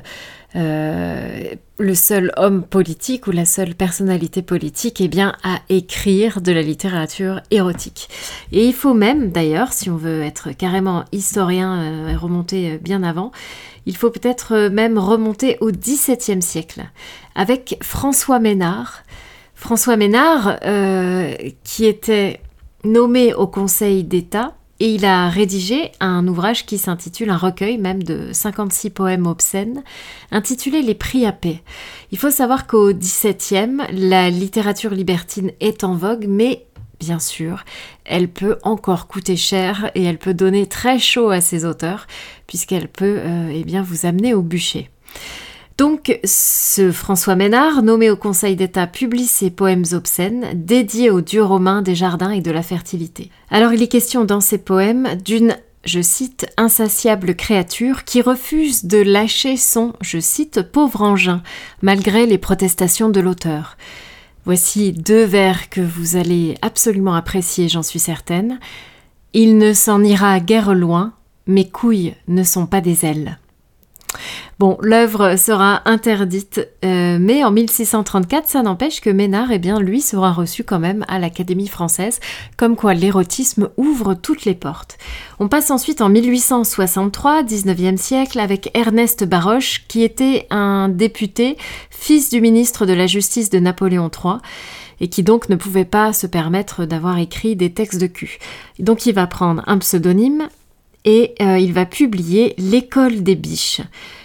homme politique ou la seule personnalité politique à écrire de la littérature érotique. Et il faut même, d'ailleurs, si on veut être carrément historien et remonter bien avant, il faut peut-être même remonter au XVIIe siècle, avec François Ménard. François Ménard, qui était nommé au Conseil d'État, et il a rédigé un ouvrage qui s'intitule, un recueil même de 56 poèmes obscènes, intitulé Les Prix à paix. Il faut savoir qu'au XVIIe, la littérature libertine est en vogue, mais bien sûr, elle peut encore coûter cher et elle peut donner très chaud à ses auteurs, puisqu'elle peut vous amener au bûcher. Donc, ce François Ménard, nommé au Conseil d'État, publie ses poèmes obscènes dédiés aux dieux romains des jardins et de la fertilité. Alors, il est question dans ces poèmes d'une je cite, « insatiable créature qui refuse de lâcher son, je cite, « pauvre engin », malgré les protestations de l'auteur. Voici 2 vers que vous allez absolument apprécier, j'en suis certaine. « Il ne s'en ira guère loin, mes couilles ne sont pas des ailes ». Bon, l'œuvre sera interdite, mais en 1634, ça n'empêche que Mesnard, eh bien, lui, sera reçu quand même à l'Académie française, comme quoi l'érotisme ouvre toutes les portes. On passe ensuite en 1863, 19e siècle, avec Ernest Baroche, qui était un député, fils du ministre de la Justice de Napoléon III, et qui donc ne pouvait pas se permettre d'avoir écrit des textes de cul. Donc il va prendre un pseudonyme, et il va publier L'École des biches.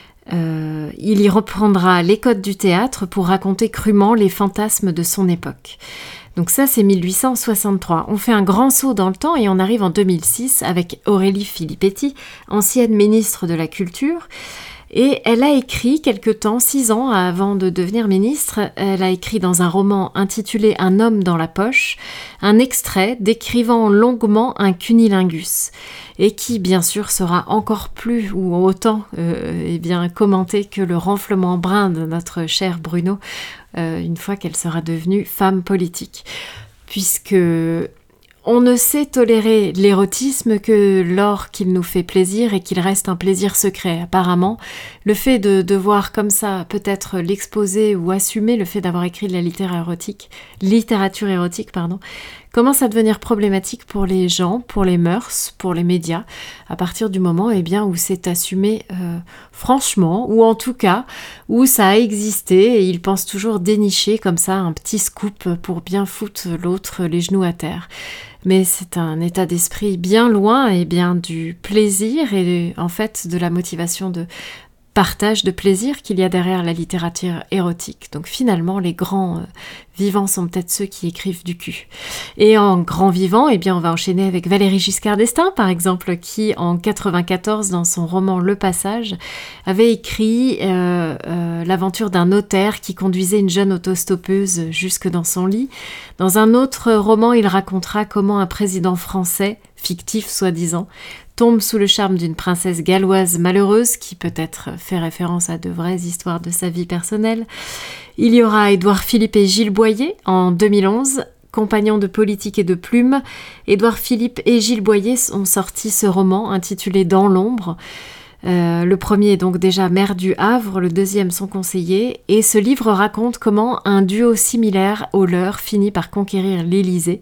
Il y reprendra les codes du théâtre pour raconter crûment les fantasmes de son époque. Donc ça, c'est 1863. On fait un grand saut dans le temps et on arrive en 2006 avec Aurélie Filippetti, ancienne ministre de la Culture. Et elle a écrit quelque temps, 6 ans avant de devenir ministre, elle a écrit dans un roman intitulé « Un homme dans la poche », un extrait décrivant longuement un cunilingus, et qui bien sûr sera encore plus ou autant commenté que le renflement brun de notre cher Bruno, une fois qu'elle sera devenue femme politique. Puisque on ne sait tolérer l'érotisme que lors qu'il nous fait plaisir et qu'il reste un plaisir secret. Apparemment, le fait de devoir comme ça peut-être l'exposer ou assumer le fait d'avoir écrit de la littérature érotique, commence à devenir problématique pour les gens, pour les mœurs, pour les médias, à partir du moment où c'est assumé franchement, ou en tout cas où ça a existé et ils pensent toujours dénicher comme ça un petit scoop pour bien foutre l'autre les genoux à terre. Mais c'est un état d'esprit bien loin et bien du plaisir et en fait de la motivation de partage de plaisir qu'il y a derrière la littérature érotique. Donc finalement, les grands vivants sont peut-être ceux qui écrivent du cul. Et en grand vivant, on va enchaîner avec Valéry Giscard d'Estaing, par exemple, qui en 94, dans son roman Le Passage, avait écrit l'aventure d'un notaire qui conduisait une jeune autostoppeuse jusque dans son lit. Dans un autre roman, il racontera comment un président français, fictif soi-disant, tombe sous le charme d'une princesse galloise malheureuse qui peut-être fait référence à de vraies histoires de sa vie personnelle. Il y aura Édouard Philippe et Gilles Boyer en 2011, compagnons de politique et de plume. Édouard Philippe et Gilles Boyer ont sorti ce roman intitulé Dans l'ombre. Le premier est donc déjà maire du Havre, le deuxième son conseiller, et ce livre raconte comment un duo similaire au leur finit par conquérir l'Élysée.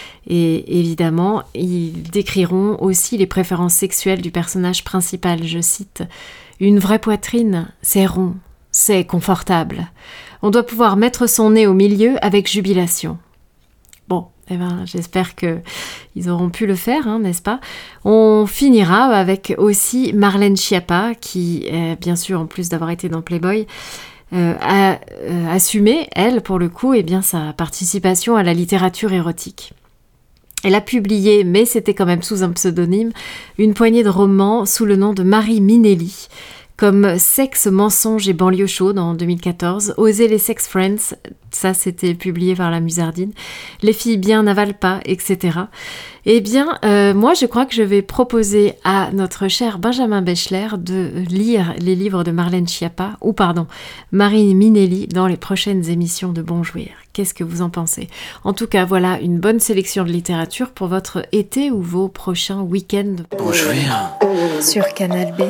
Et évidemment, ils décriront aussi les préférences sexuelles du personnage principal. Je cite « Une vraie poitrine, c'est rond, c'est confortable. On doit pouvoir mettre son nez au milieu avec jubilation. » Bon, j'espère qu'ils auront pu le faire, n'est-ce pas ? On finira avec aussi Marlène Schiappa, qui, bien sûr, en plus d'avoir été dans Playboy, a assumé, elle, pour le coup, sa participation à la littérature érotique. Elle a publié, mais c'était quand même sous un pseudonyme, une poignée de romans sous le nom de Marie Minelli, comme Sexe, mensonge et banlieue chaude en 2014, Oser les sex friends, ça c'était publié par la Musardine, Les filles bien n'avalent pas, etc. Moi je crois que je vais proposer à notre cher Benjamin Bechler de lire les livres de Marlène Schiappa, Marie Minelli dans les prochaines émissions de Bon Jouir. Qu'est-ce que vous en pensez ? En tout cas, voilà une bonne sélection de littérature pour votre été ou vos prochains week-ends. Bon Jouir sur Canal B.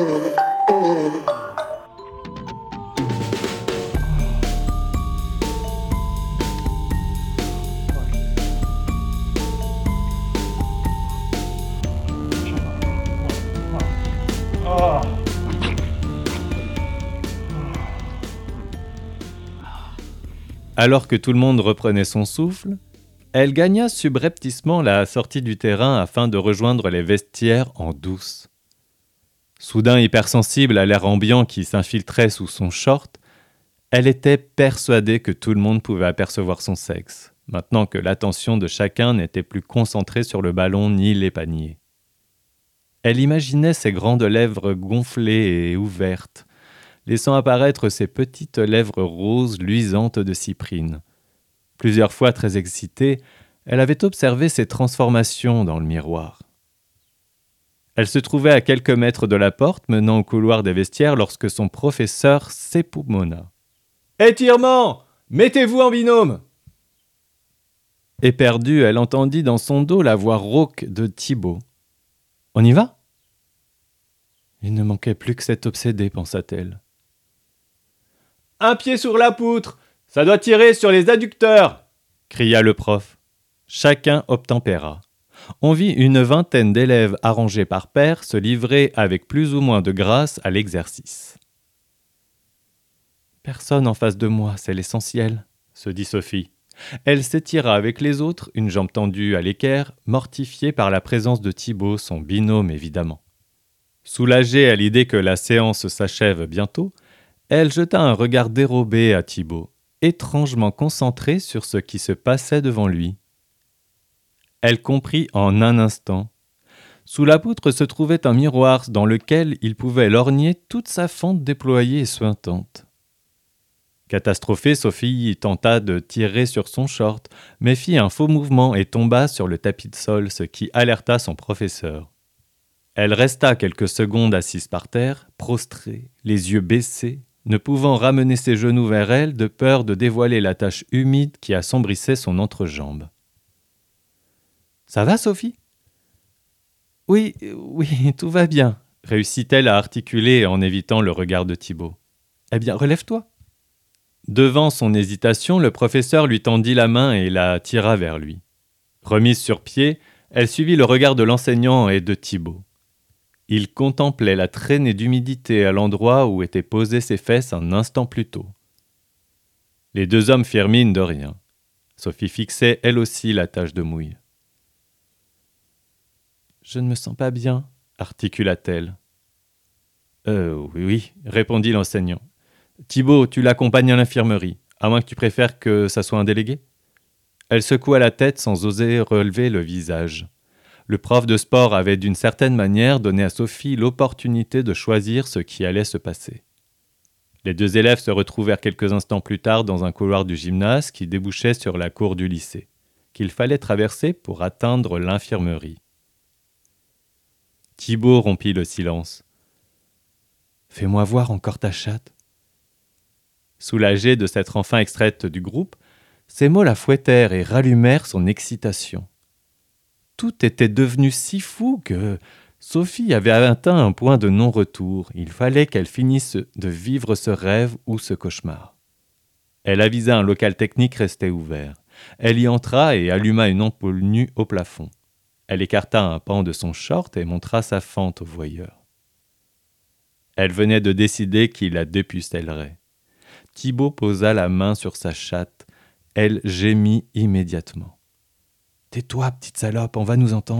Alors que tout le monde reprenait son souffle, elle gagna subrepticement la sortie du terrain afin de rejoindre les vestiaires en douce. Soudain hypersensible à l'air ambiant qui s'infiltrait sous son short, elle était persuadée que tout le monde pouvait apercevoir son sexe, maintenant que l'attention de chacun n'était plus concentrée sur le ballon ni les paniers. Elle imaginait ses grandes lèvres gonflées et ouvertes, laissant apparaître ses petites lèvres roses luisantes de cyprine. Plusieurs fois très excitée, elle avait observé ces transformations dans le miroir. Elle se trouvait à quelques mètres de la porte menant au couloir des vestiaires lorsque son professeur s'époumonna. « Étirement ! Mettez-vous en binôme !» Éperdue, elle entendit dans son dos la voix rauque de Thibaut. « On y va ?» Il ne manquait plus que cet obsédé, pensa-t-elle. « Un pied sur la poutre! Ça doit tirer sur les adducteurs !» cria le prof. Chacun obtempéra. On vit une vingtaine d'élèves arrangés par paire se livrer avec plus ou moins de grâce à l'exercice. « Personne en face de moi, c'est l'essentiel, » se dit Sophie. Elle s'étira avec les autres, une jambe tendue à l'équerre, mortifiée par la présence de Thibaut, son binôme évidemment. Soulagée à l'idée que la séance s'achève bientôt, elle jeta un regard dérobé à Thibaut, étrangement concentré sur ce qui se passait devant lui. Elle comprit en un instant. Sous la poutre se trouvait un miroir dans lequel il pouvait lorgner toute sa fente déployée et suintante. Catastrophée, Sophie tenta de tirer sur son short, mais fit un faux mouvement et tomba sur le tapis de sol, ce qui alerta son professeur. Elle resta quelques secondes assise par terre, prostrée, les yeux baissés, ne pouvant ramener ses genoux vers elle de peur de dévoiler la tache humide qui assombrissait son entrejambe. « Ça va, Sophie ?»« Oui, tout va bien, » réussit-elle à articuler en évitant le regard de Thibaut. « Eh bien, relève-toi !» Devant son hésitation, le professeur lui tendit la main et la tira vers lui. Remise sur pied, elle suivit le regard de l'enseignant et de Thibaut. Il contemplait la traînée d'humidité à l'endroit où étaient posées ses fesses un instant plus tôt. Les deux hommes firent mine de rien. Sophie fixait elle aussi la tache de mouille. « Je ne me sens pas bien, » articula-t-elle. Oui, répondit l'enseignant. « Thibaut, tu l'accompagnes à l'infirmerie, à moins que tu préfères que ça soit un délégué ?» Elle secoua la tête sans oser relever le visage. Le prof de sport avait d'une certaine manière donné à Sophie l'opportunité de choisir ce qui allait se passer. Les deux élèves se retrouvèrent quelques instants plus tard dans un couloir du gymnase qui débouchait sur la cour du lycée, qu'il fallait traverser pour atteindre l'infirmerie. Thibaut rompit le silence. « Fais-moi voir encore ta chatte. » Soulagée de s'être enfin extraite du groupe, ces mots la fouettèrent et rallumèrent son excitation. Tout était devenu si fou que Sophie avait atteint un point de non-retour. Il fallait qu'elle finisse de vivre ce rêve ou ce cauchemar. Elle avisa un local technique resté ouvert. Elle y entra et alluma une ampoule nue au plafond. Elle écarta un pan de son short et montra sa fente au voyeur. Elle venait de décider qu'il la dépucellerait. Thibaut posa la main sur sa chatte. Elle gémit immédiatement. « Tais-toi, petite salope, on va nous entendre. »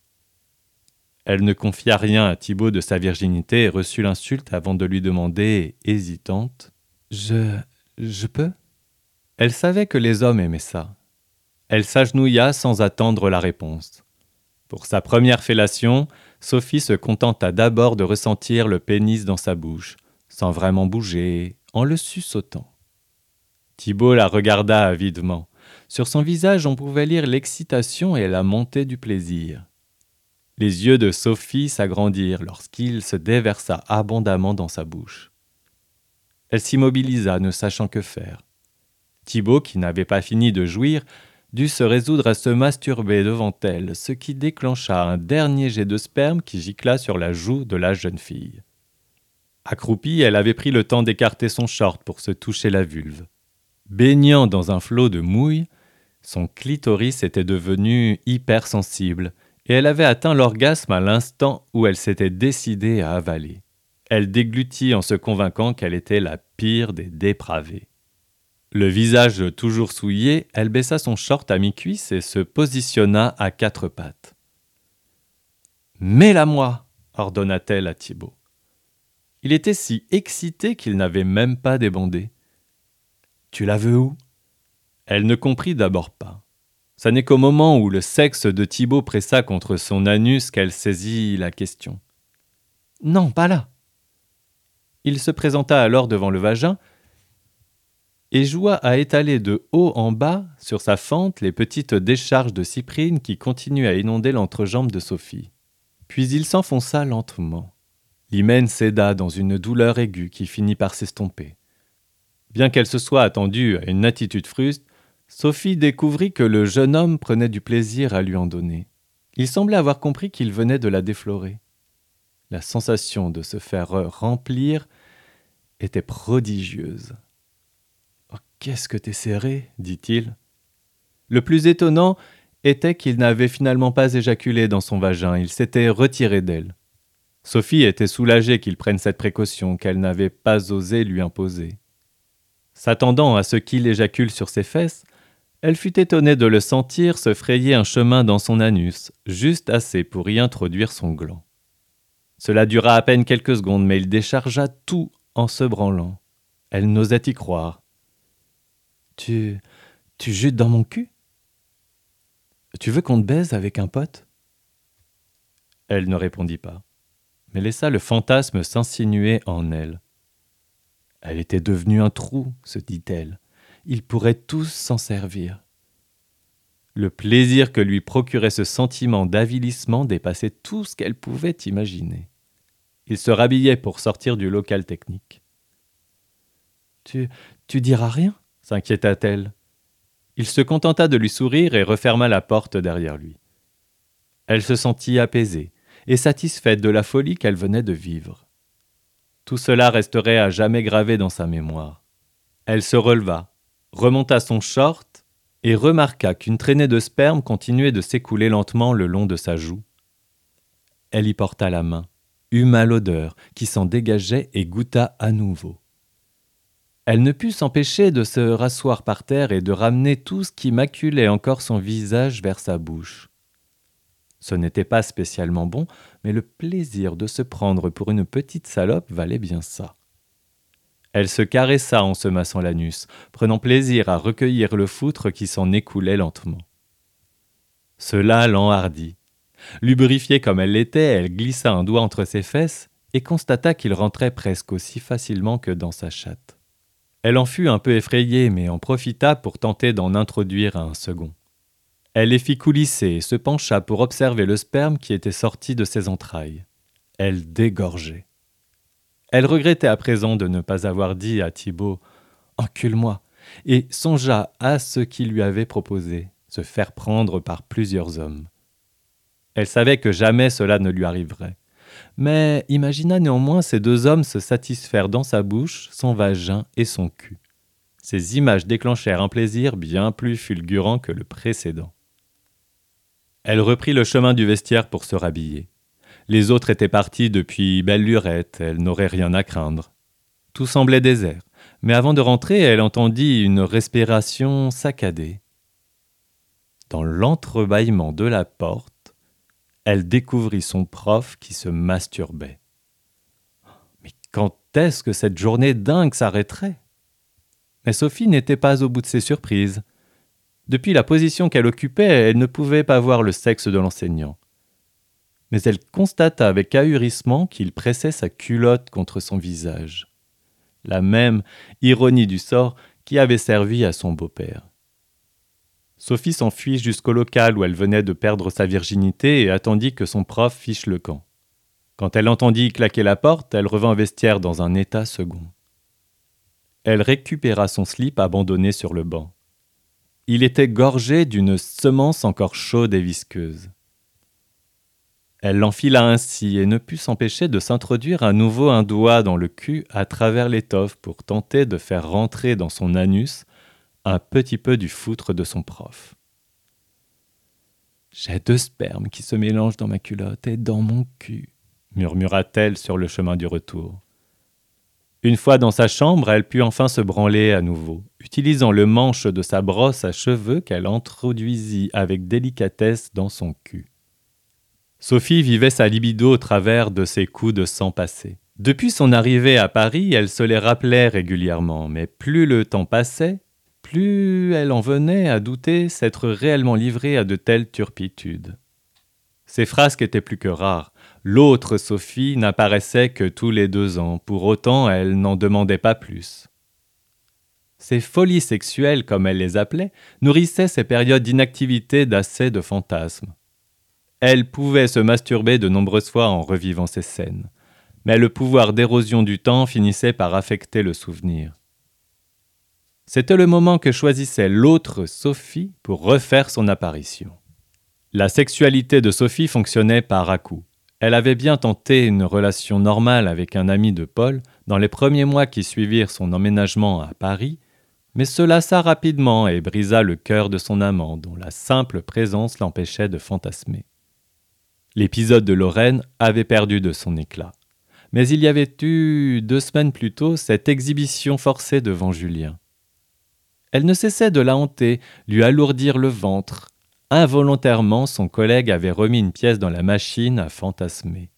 Elle ne confia rien à Thibaut de sa virginité et reçut l'insulte avant de lui demander, hésitante, « Je peux ?» Elle savait que les hommes aimaient ça. Elle s'agenouilla sans attendre la réponse. Pour sa première fellation, Sophie se contenta d'abord de ressentir le pénis dans sa bouche, sans vraiment bouger, en le suçotant. Thibaut la regarda avidement. Sur son visage, on pouvait lire l'excitation et la montée du plaisir. Les yeux de Sophie s'agrandirent lorsqu'il se déversa abondamment dans sa bouche. Elle s'immobilisa, ne sachant que faire. Thibaut, qui n'avait pas fini de jouir, dut se résoudre à se masturber devant elle, ce qui déclencha un dernier jet de sperme qui gicla sur la joue de la jeune fille. Accroupie, elle avait pris le temps d'écarter son short pour se toucher la vulve. Baignant dans un flot de mouille, son clitoris était devenu hypersensible et elle avait atteint l'orgasme à l'instant où elle s'était décidée à avaler. Elle déglutit en se convainquant qu'elle était la pire des dépravées. Le visage toujours souillé, elle baissa son short à mi-cuisse et se positionna à quatre pattes. « Mets-la-moi !» ordonna-t-elle à Thibaut. Il était si excité qu'il n'avait même pas débandé. « Tu la veux où ?» Elle ne comprit d'abord pas. Ça n'est qu'au moment où le sexe de Thibaut pressa contre son anus qu'elle saisit la question. « Non, pas là !» Il se présenta alors devant le vagin et joua à étaler de haut en bas sur sa fente les petites décharges de cyprine qui continuaient à inonder l'entrejambe de Sophie. Puis il s'enfonça lentement. L'hymen céda dans une douleur aiguë qui finit par s'estomper. Bien qu'elle se soit attendue à une attitude fruste, Sophie découvrit que le jeune homme prenait du plaisir à lui en donner. Il semblait avoir compris qu'il venait de la déflorer. La sensation de se faire remplir était prodigieuse. « Oh, qu'est-ce que t'es serré » dit-il. Le plus étonnant était qu'il n'avait finalement pas éjaculé dans son vagin, il s'était retiré d'elle. Sophie était soulagée qu'il prenne cette précaution qu'elle n'avait pas osé lui imposer. S'attendant à ce qu'il éjacule sur ses fesses, elle fut étonnée de le sentir se frayer un chemin dans son anus, juste assez pour y introduire son gland. Cela dura à peine quelques secondes, mais il déchargea tout en se branlant. Elle n'osait y croire. « Tu jutes dans mon cul ? Tu veux qu'on te baise avec un pote ?» Elle ne répondit pas, mais laissa le fantasme s'insinuer en elle. Elle était devenue un trou, se dit-elle. Ils pourraient tous s'en servir. Le plaisir que lui procurait ce sentiment d'avilissement dépassait tout ce qu'elle pouvait imaginer. Il se rhabillait pour sortir du local technique. « Tu diras rien ?» s'inquiéta-t-elle. Il se contenta de lui sourire et referma la porte derrière lui. Elle se sentit apaisée et satisfaite de la folie qu'elle venait de vivre. Tout cela resterait à jamais gravé dans sa mémoire. Elle se releva, remonta son short et remarqua qu'une traînée de sperme continuait de s'écouler lentement le long de sa joue. Elle y porta la main, huma l'odeur qui s'en dégageait et goûta à nouveau. Elle ne put s'empêcher de se rasseoir par terre et de ramener tout ce qui maculait encore son visage vers sa bouche. Ce n'était pas spécialement bon, mais le plaisir de se prendre pour une petite salope valait bien ça. Elle se caressa en se massant l'anus, prenant plaisir à recueillir le foutre qui s'en écoulait lentement. Cela l'enhardit. Lubrifiée comme elle l'était, elle glissa un doigt entre ses fesses et constata qu'il rentrait presque aussi facilement que dans sa chatte. Elle en fut un peu effrayée, mais en profita pour tenter d'en introduire un second. Elle les fit coulisser et se pencha pour observer le sperme qui était sorti de ses entrailles. Elle dégorgeait. Elle regrettait à présent de ne pas avoir dit à Thibaut « Encule-moi » et songea à ce qu'il lui avait proposé, se faire prendre par plusieurs hommes. Elle savait que jamais cela ne lui arriverait, mais imagina néanmoins ces deux hommes se satisfaire dans sa bouche, son vagin et son cul. Ces images déclenchèrent un plaisir bien plus fulgurant que le précédent. Elle reprit le chemin du vestiaire pour se rhabiller. Les autres étaient partis depuis belle lurette, elle n'aurait rien à craindre. Tout semblait désert, mais avant de rentrer, elle entendit une respiration saccadée. Dans l'entrebâillement de la porte, elle découvrit son prof qui se masturbait. Mais quand est-ce que cette journée dingue s'arrêterait ? Mais Sophie n'était pas au bout de ses surprises. Depuis la position qu'elle occupait, elle ne pouvait pas voir le sexe de l'enseignant. Mais elle constata avec ahurissement qu'il pressait sa culotte contre son visage. La même ironie du sort qui avait servi à son beau-père. Sophie s'enfuit jusqu'au local où elle venait de perdre sa virginité et attendit que son prof fiche le camp. Quand elle entendit claquer la porte, elle revint au vestiaire dans un état second. Elle récupéra son slip abandonné sur le banc. Il était gorgé d'une semence encore chaude et visqueuse. Elle l'enfila ainsi et ne put s'empêcher de s'introduire à nouveau un doigt dans le cul à travers l'étoffe pour tenter de faire rentrer dans son anus un petit peu du foutre de son prof. « J'ai deux spermes qui se mélangent dans ma culotte et dans mon cul », murmura-t-elle sur le chemin du retour. Une fois dans sa chambre, elle put enfin se branler à nouveau, utilisant le manche de sa brosse à cheveux qu'elle introduisit avec délicatesse dans son cul. Sophie vivait sa libido au travers de ses coups de sang passés. Depuis son arrivée à Paris, elle se les rappelait régulièrement, mais plus le temps passait, plus elle en venait à douter s'être réellement livrée à de telles turpitudes. Ses frasques étaient plus que rares. L'autre Sophie n'apparaissait que tous les 2 ans, pour autant elle n'en demandait pas plus. Ces folies sexuelles, comme elle les appelait, nourrissaient ces périodes d'inactivité d'assez de fantasmes. Elle pouvait se masturber de nombreuses fois en revivant ces scènes, mais le pouvoir d'érosion du temps finissait par affecter le souvenir. C'était le moment que choisissait l'autre Sophie pour refaire son apparition. La sexualité de Sophie fonctionnait par à-coups. Elle avait bien tenté une relation normale avec un ami de Paul dans les premiers mois qui suivirent son emménagement à Paris, mais se lassa rapidement et brisa le cœur de son amant, dont la simple présence l'empêchait de fantasmer. L'épisode de Lorraine avait perdu de son éclat. Mais il y avait eu 2 semaines plus tôt cette exhibition forcée devant Julien. Elle ne cessait de la hanter, lui alourdir le ventre. Involontairement, son collègue avait remis une pièce dans la machine à fantasmer.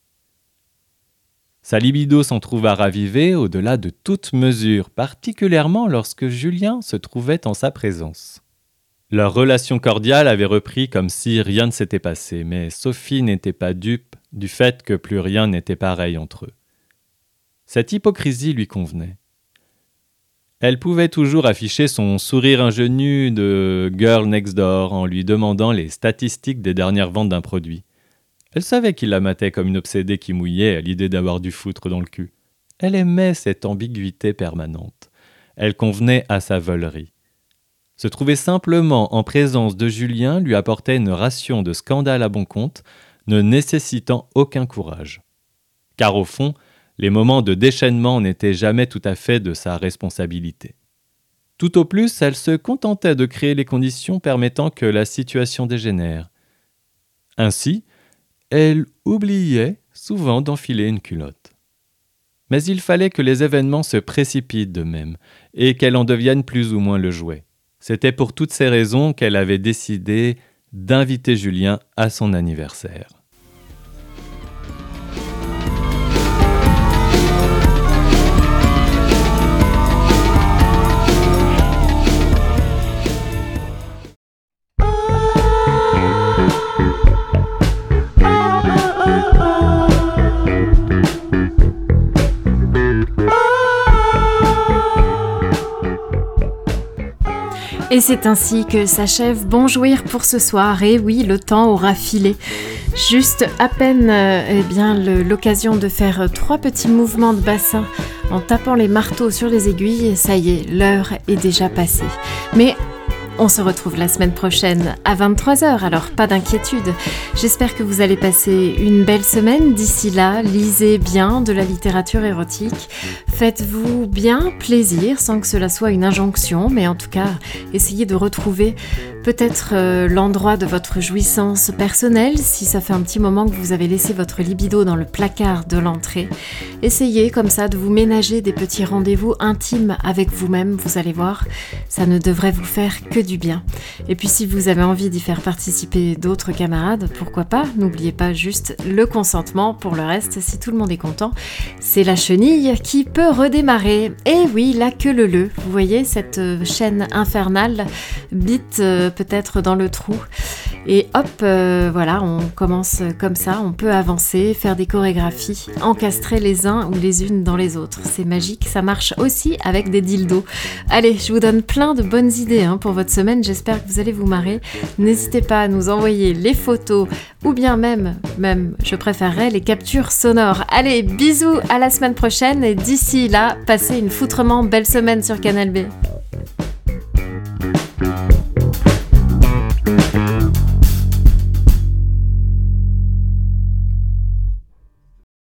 Sa libido s'en trouva ravivée au-delà de toute mesure, particulièrement lorsque Julien se trouvait en sa présence. Leur relation cordiale avait repris comme si rien ne s'était passé, mais Sophie n'était pas dupe du fait que plus rien n'était pareil entre eux. Cette hypocrisie lui convenait. Elle pouvait toujours afficher son sourire ingénu de girl next door en lui demandant les statistiques des dernières ventes d'un produit. Elle savait qu'il la matait comme une obsédée qui mouillait à l'idée d'avoir du foutre dans le cul. Elle aimait cette ambiguïté permanente. Elle convenait à sa veulerie. Se trouver simplement en présence de Julien lui apportait une ration de scandale à bon compte, ne nécessitant aucun courage. Car au fond, les moments de déchaînement n'étaient jamais tout à fait de sa responsabilité. Tout au plus, elle se contentait de créer les conditions permettant que la situation dégénère. Ainsi, elle oubliait souvent d'enfiler une culotte. Mais il fallait que les événements se précipitent d'eux-mêmes et qu'elle en devienne plus ou moins le jouet. C'était pour toutes ces raisons qu'elle avait décidé d'inviter Julien à son anniversaire. Et c'est ainsi que s'achève Bon Jouir pour ce soir. Et oui, le temps aura filé. Juste à peine l'occasion de faire 3 petits mouvements de bassin en tapant les marteaux sur les aiguilles. Et ça y est, l'heure est déjà passée. Mais on se retrouve la semaine prochaine à 23h, alors pas d'inquiétude. J'espère que vous allez passer une belle semaine. D'ici là, lisez bien de la littérature érotique. Faites-vous bien plaisir sans que cela soit une injonction, mais en tout cas, essayez de retrouver peut-être l'endroit de votre jouissance personnelle. Si ça fait un petit moment que vous avez laissé votre libido dans le placard de l'entrée, essayez comme ça de vous ménager des petits rendez-vous intimes avec vous-même. Vous allez voir, ça ne devrait vous faire que du bien. Et puis si vous avez envie d'y faire participer d'autres camarades, pourquoi pas, n'oubliez pas juste le consentement. Pour le reste, si tout le monde est content, c'est la chenille qui peut redémarrer. Et oui, la queue leu. Vous voyez cette chaîne infernale bite peut-être dans le trou. Et hop, voilà, on commence comme ça, on peut avancer, faire des chorégraphies, encastrer les uns ou les unes dans les autres. C'est magique, ça marche aussi avec des dildos. Allez, je vous donne plein de bonnes idées pour votre semaine, j'espère que vous allez vous marrer. N'hésitez pas à nous envoyer les photos ou bien même, je préférerais les captures sonores. Allez, bisous, à la semaine prochaine et d'ici là, passez une foutrement belle semaine sur Canal B.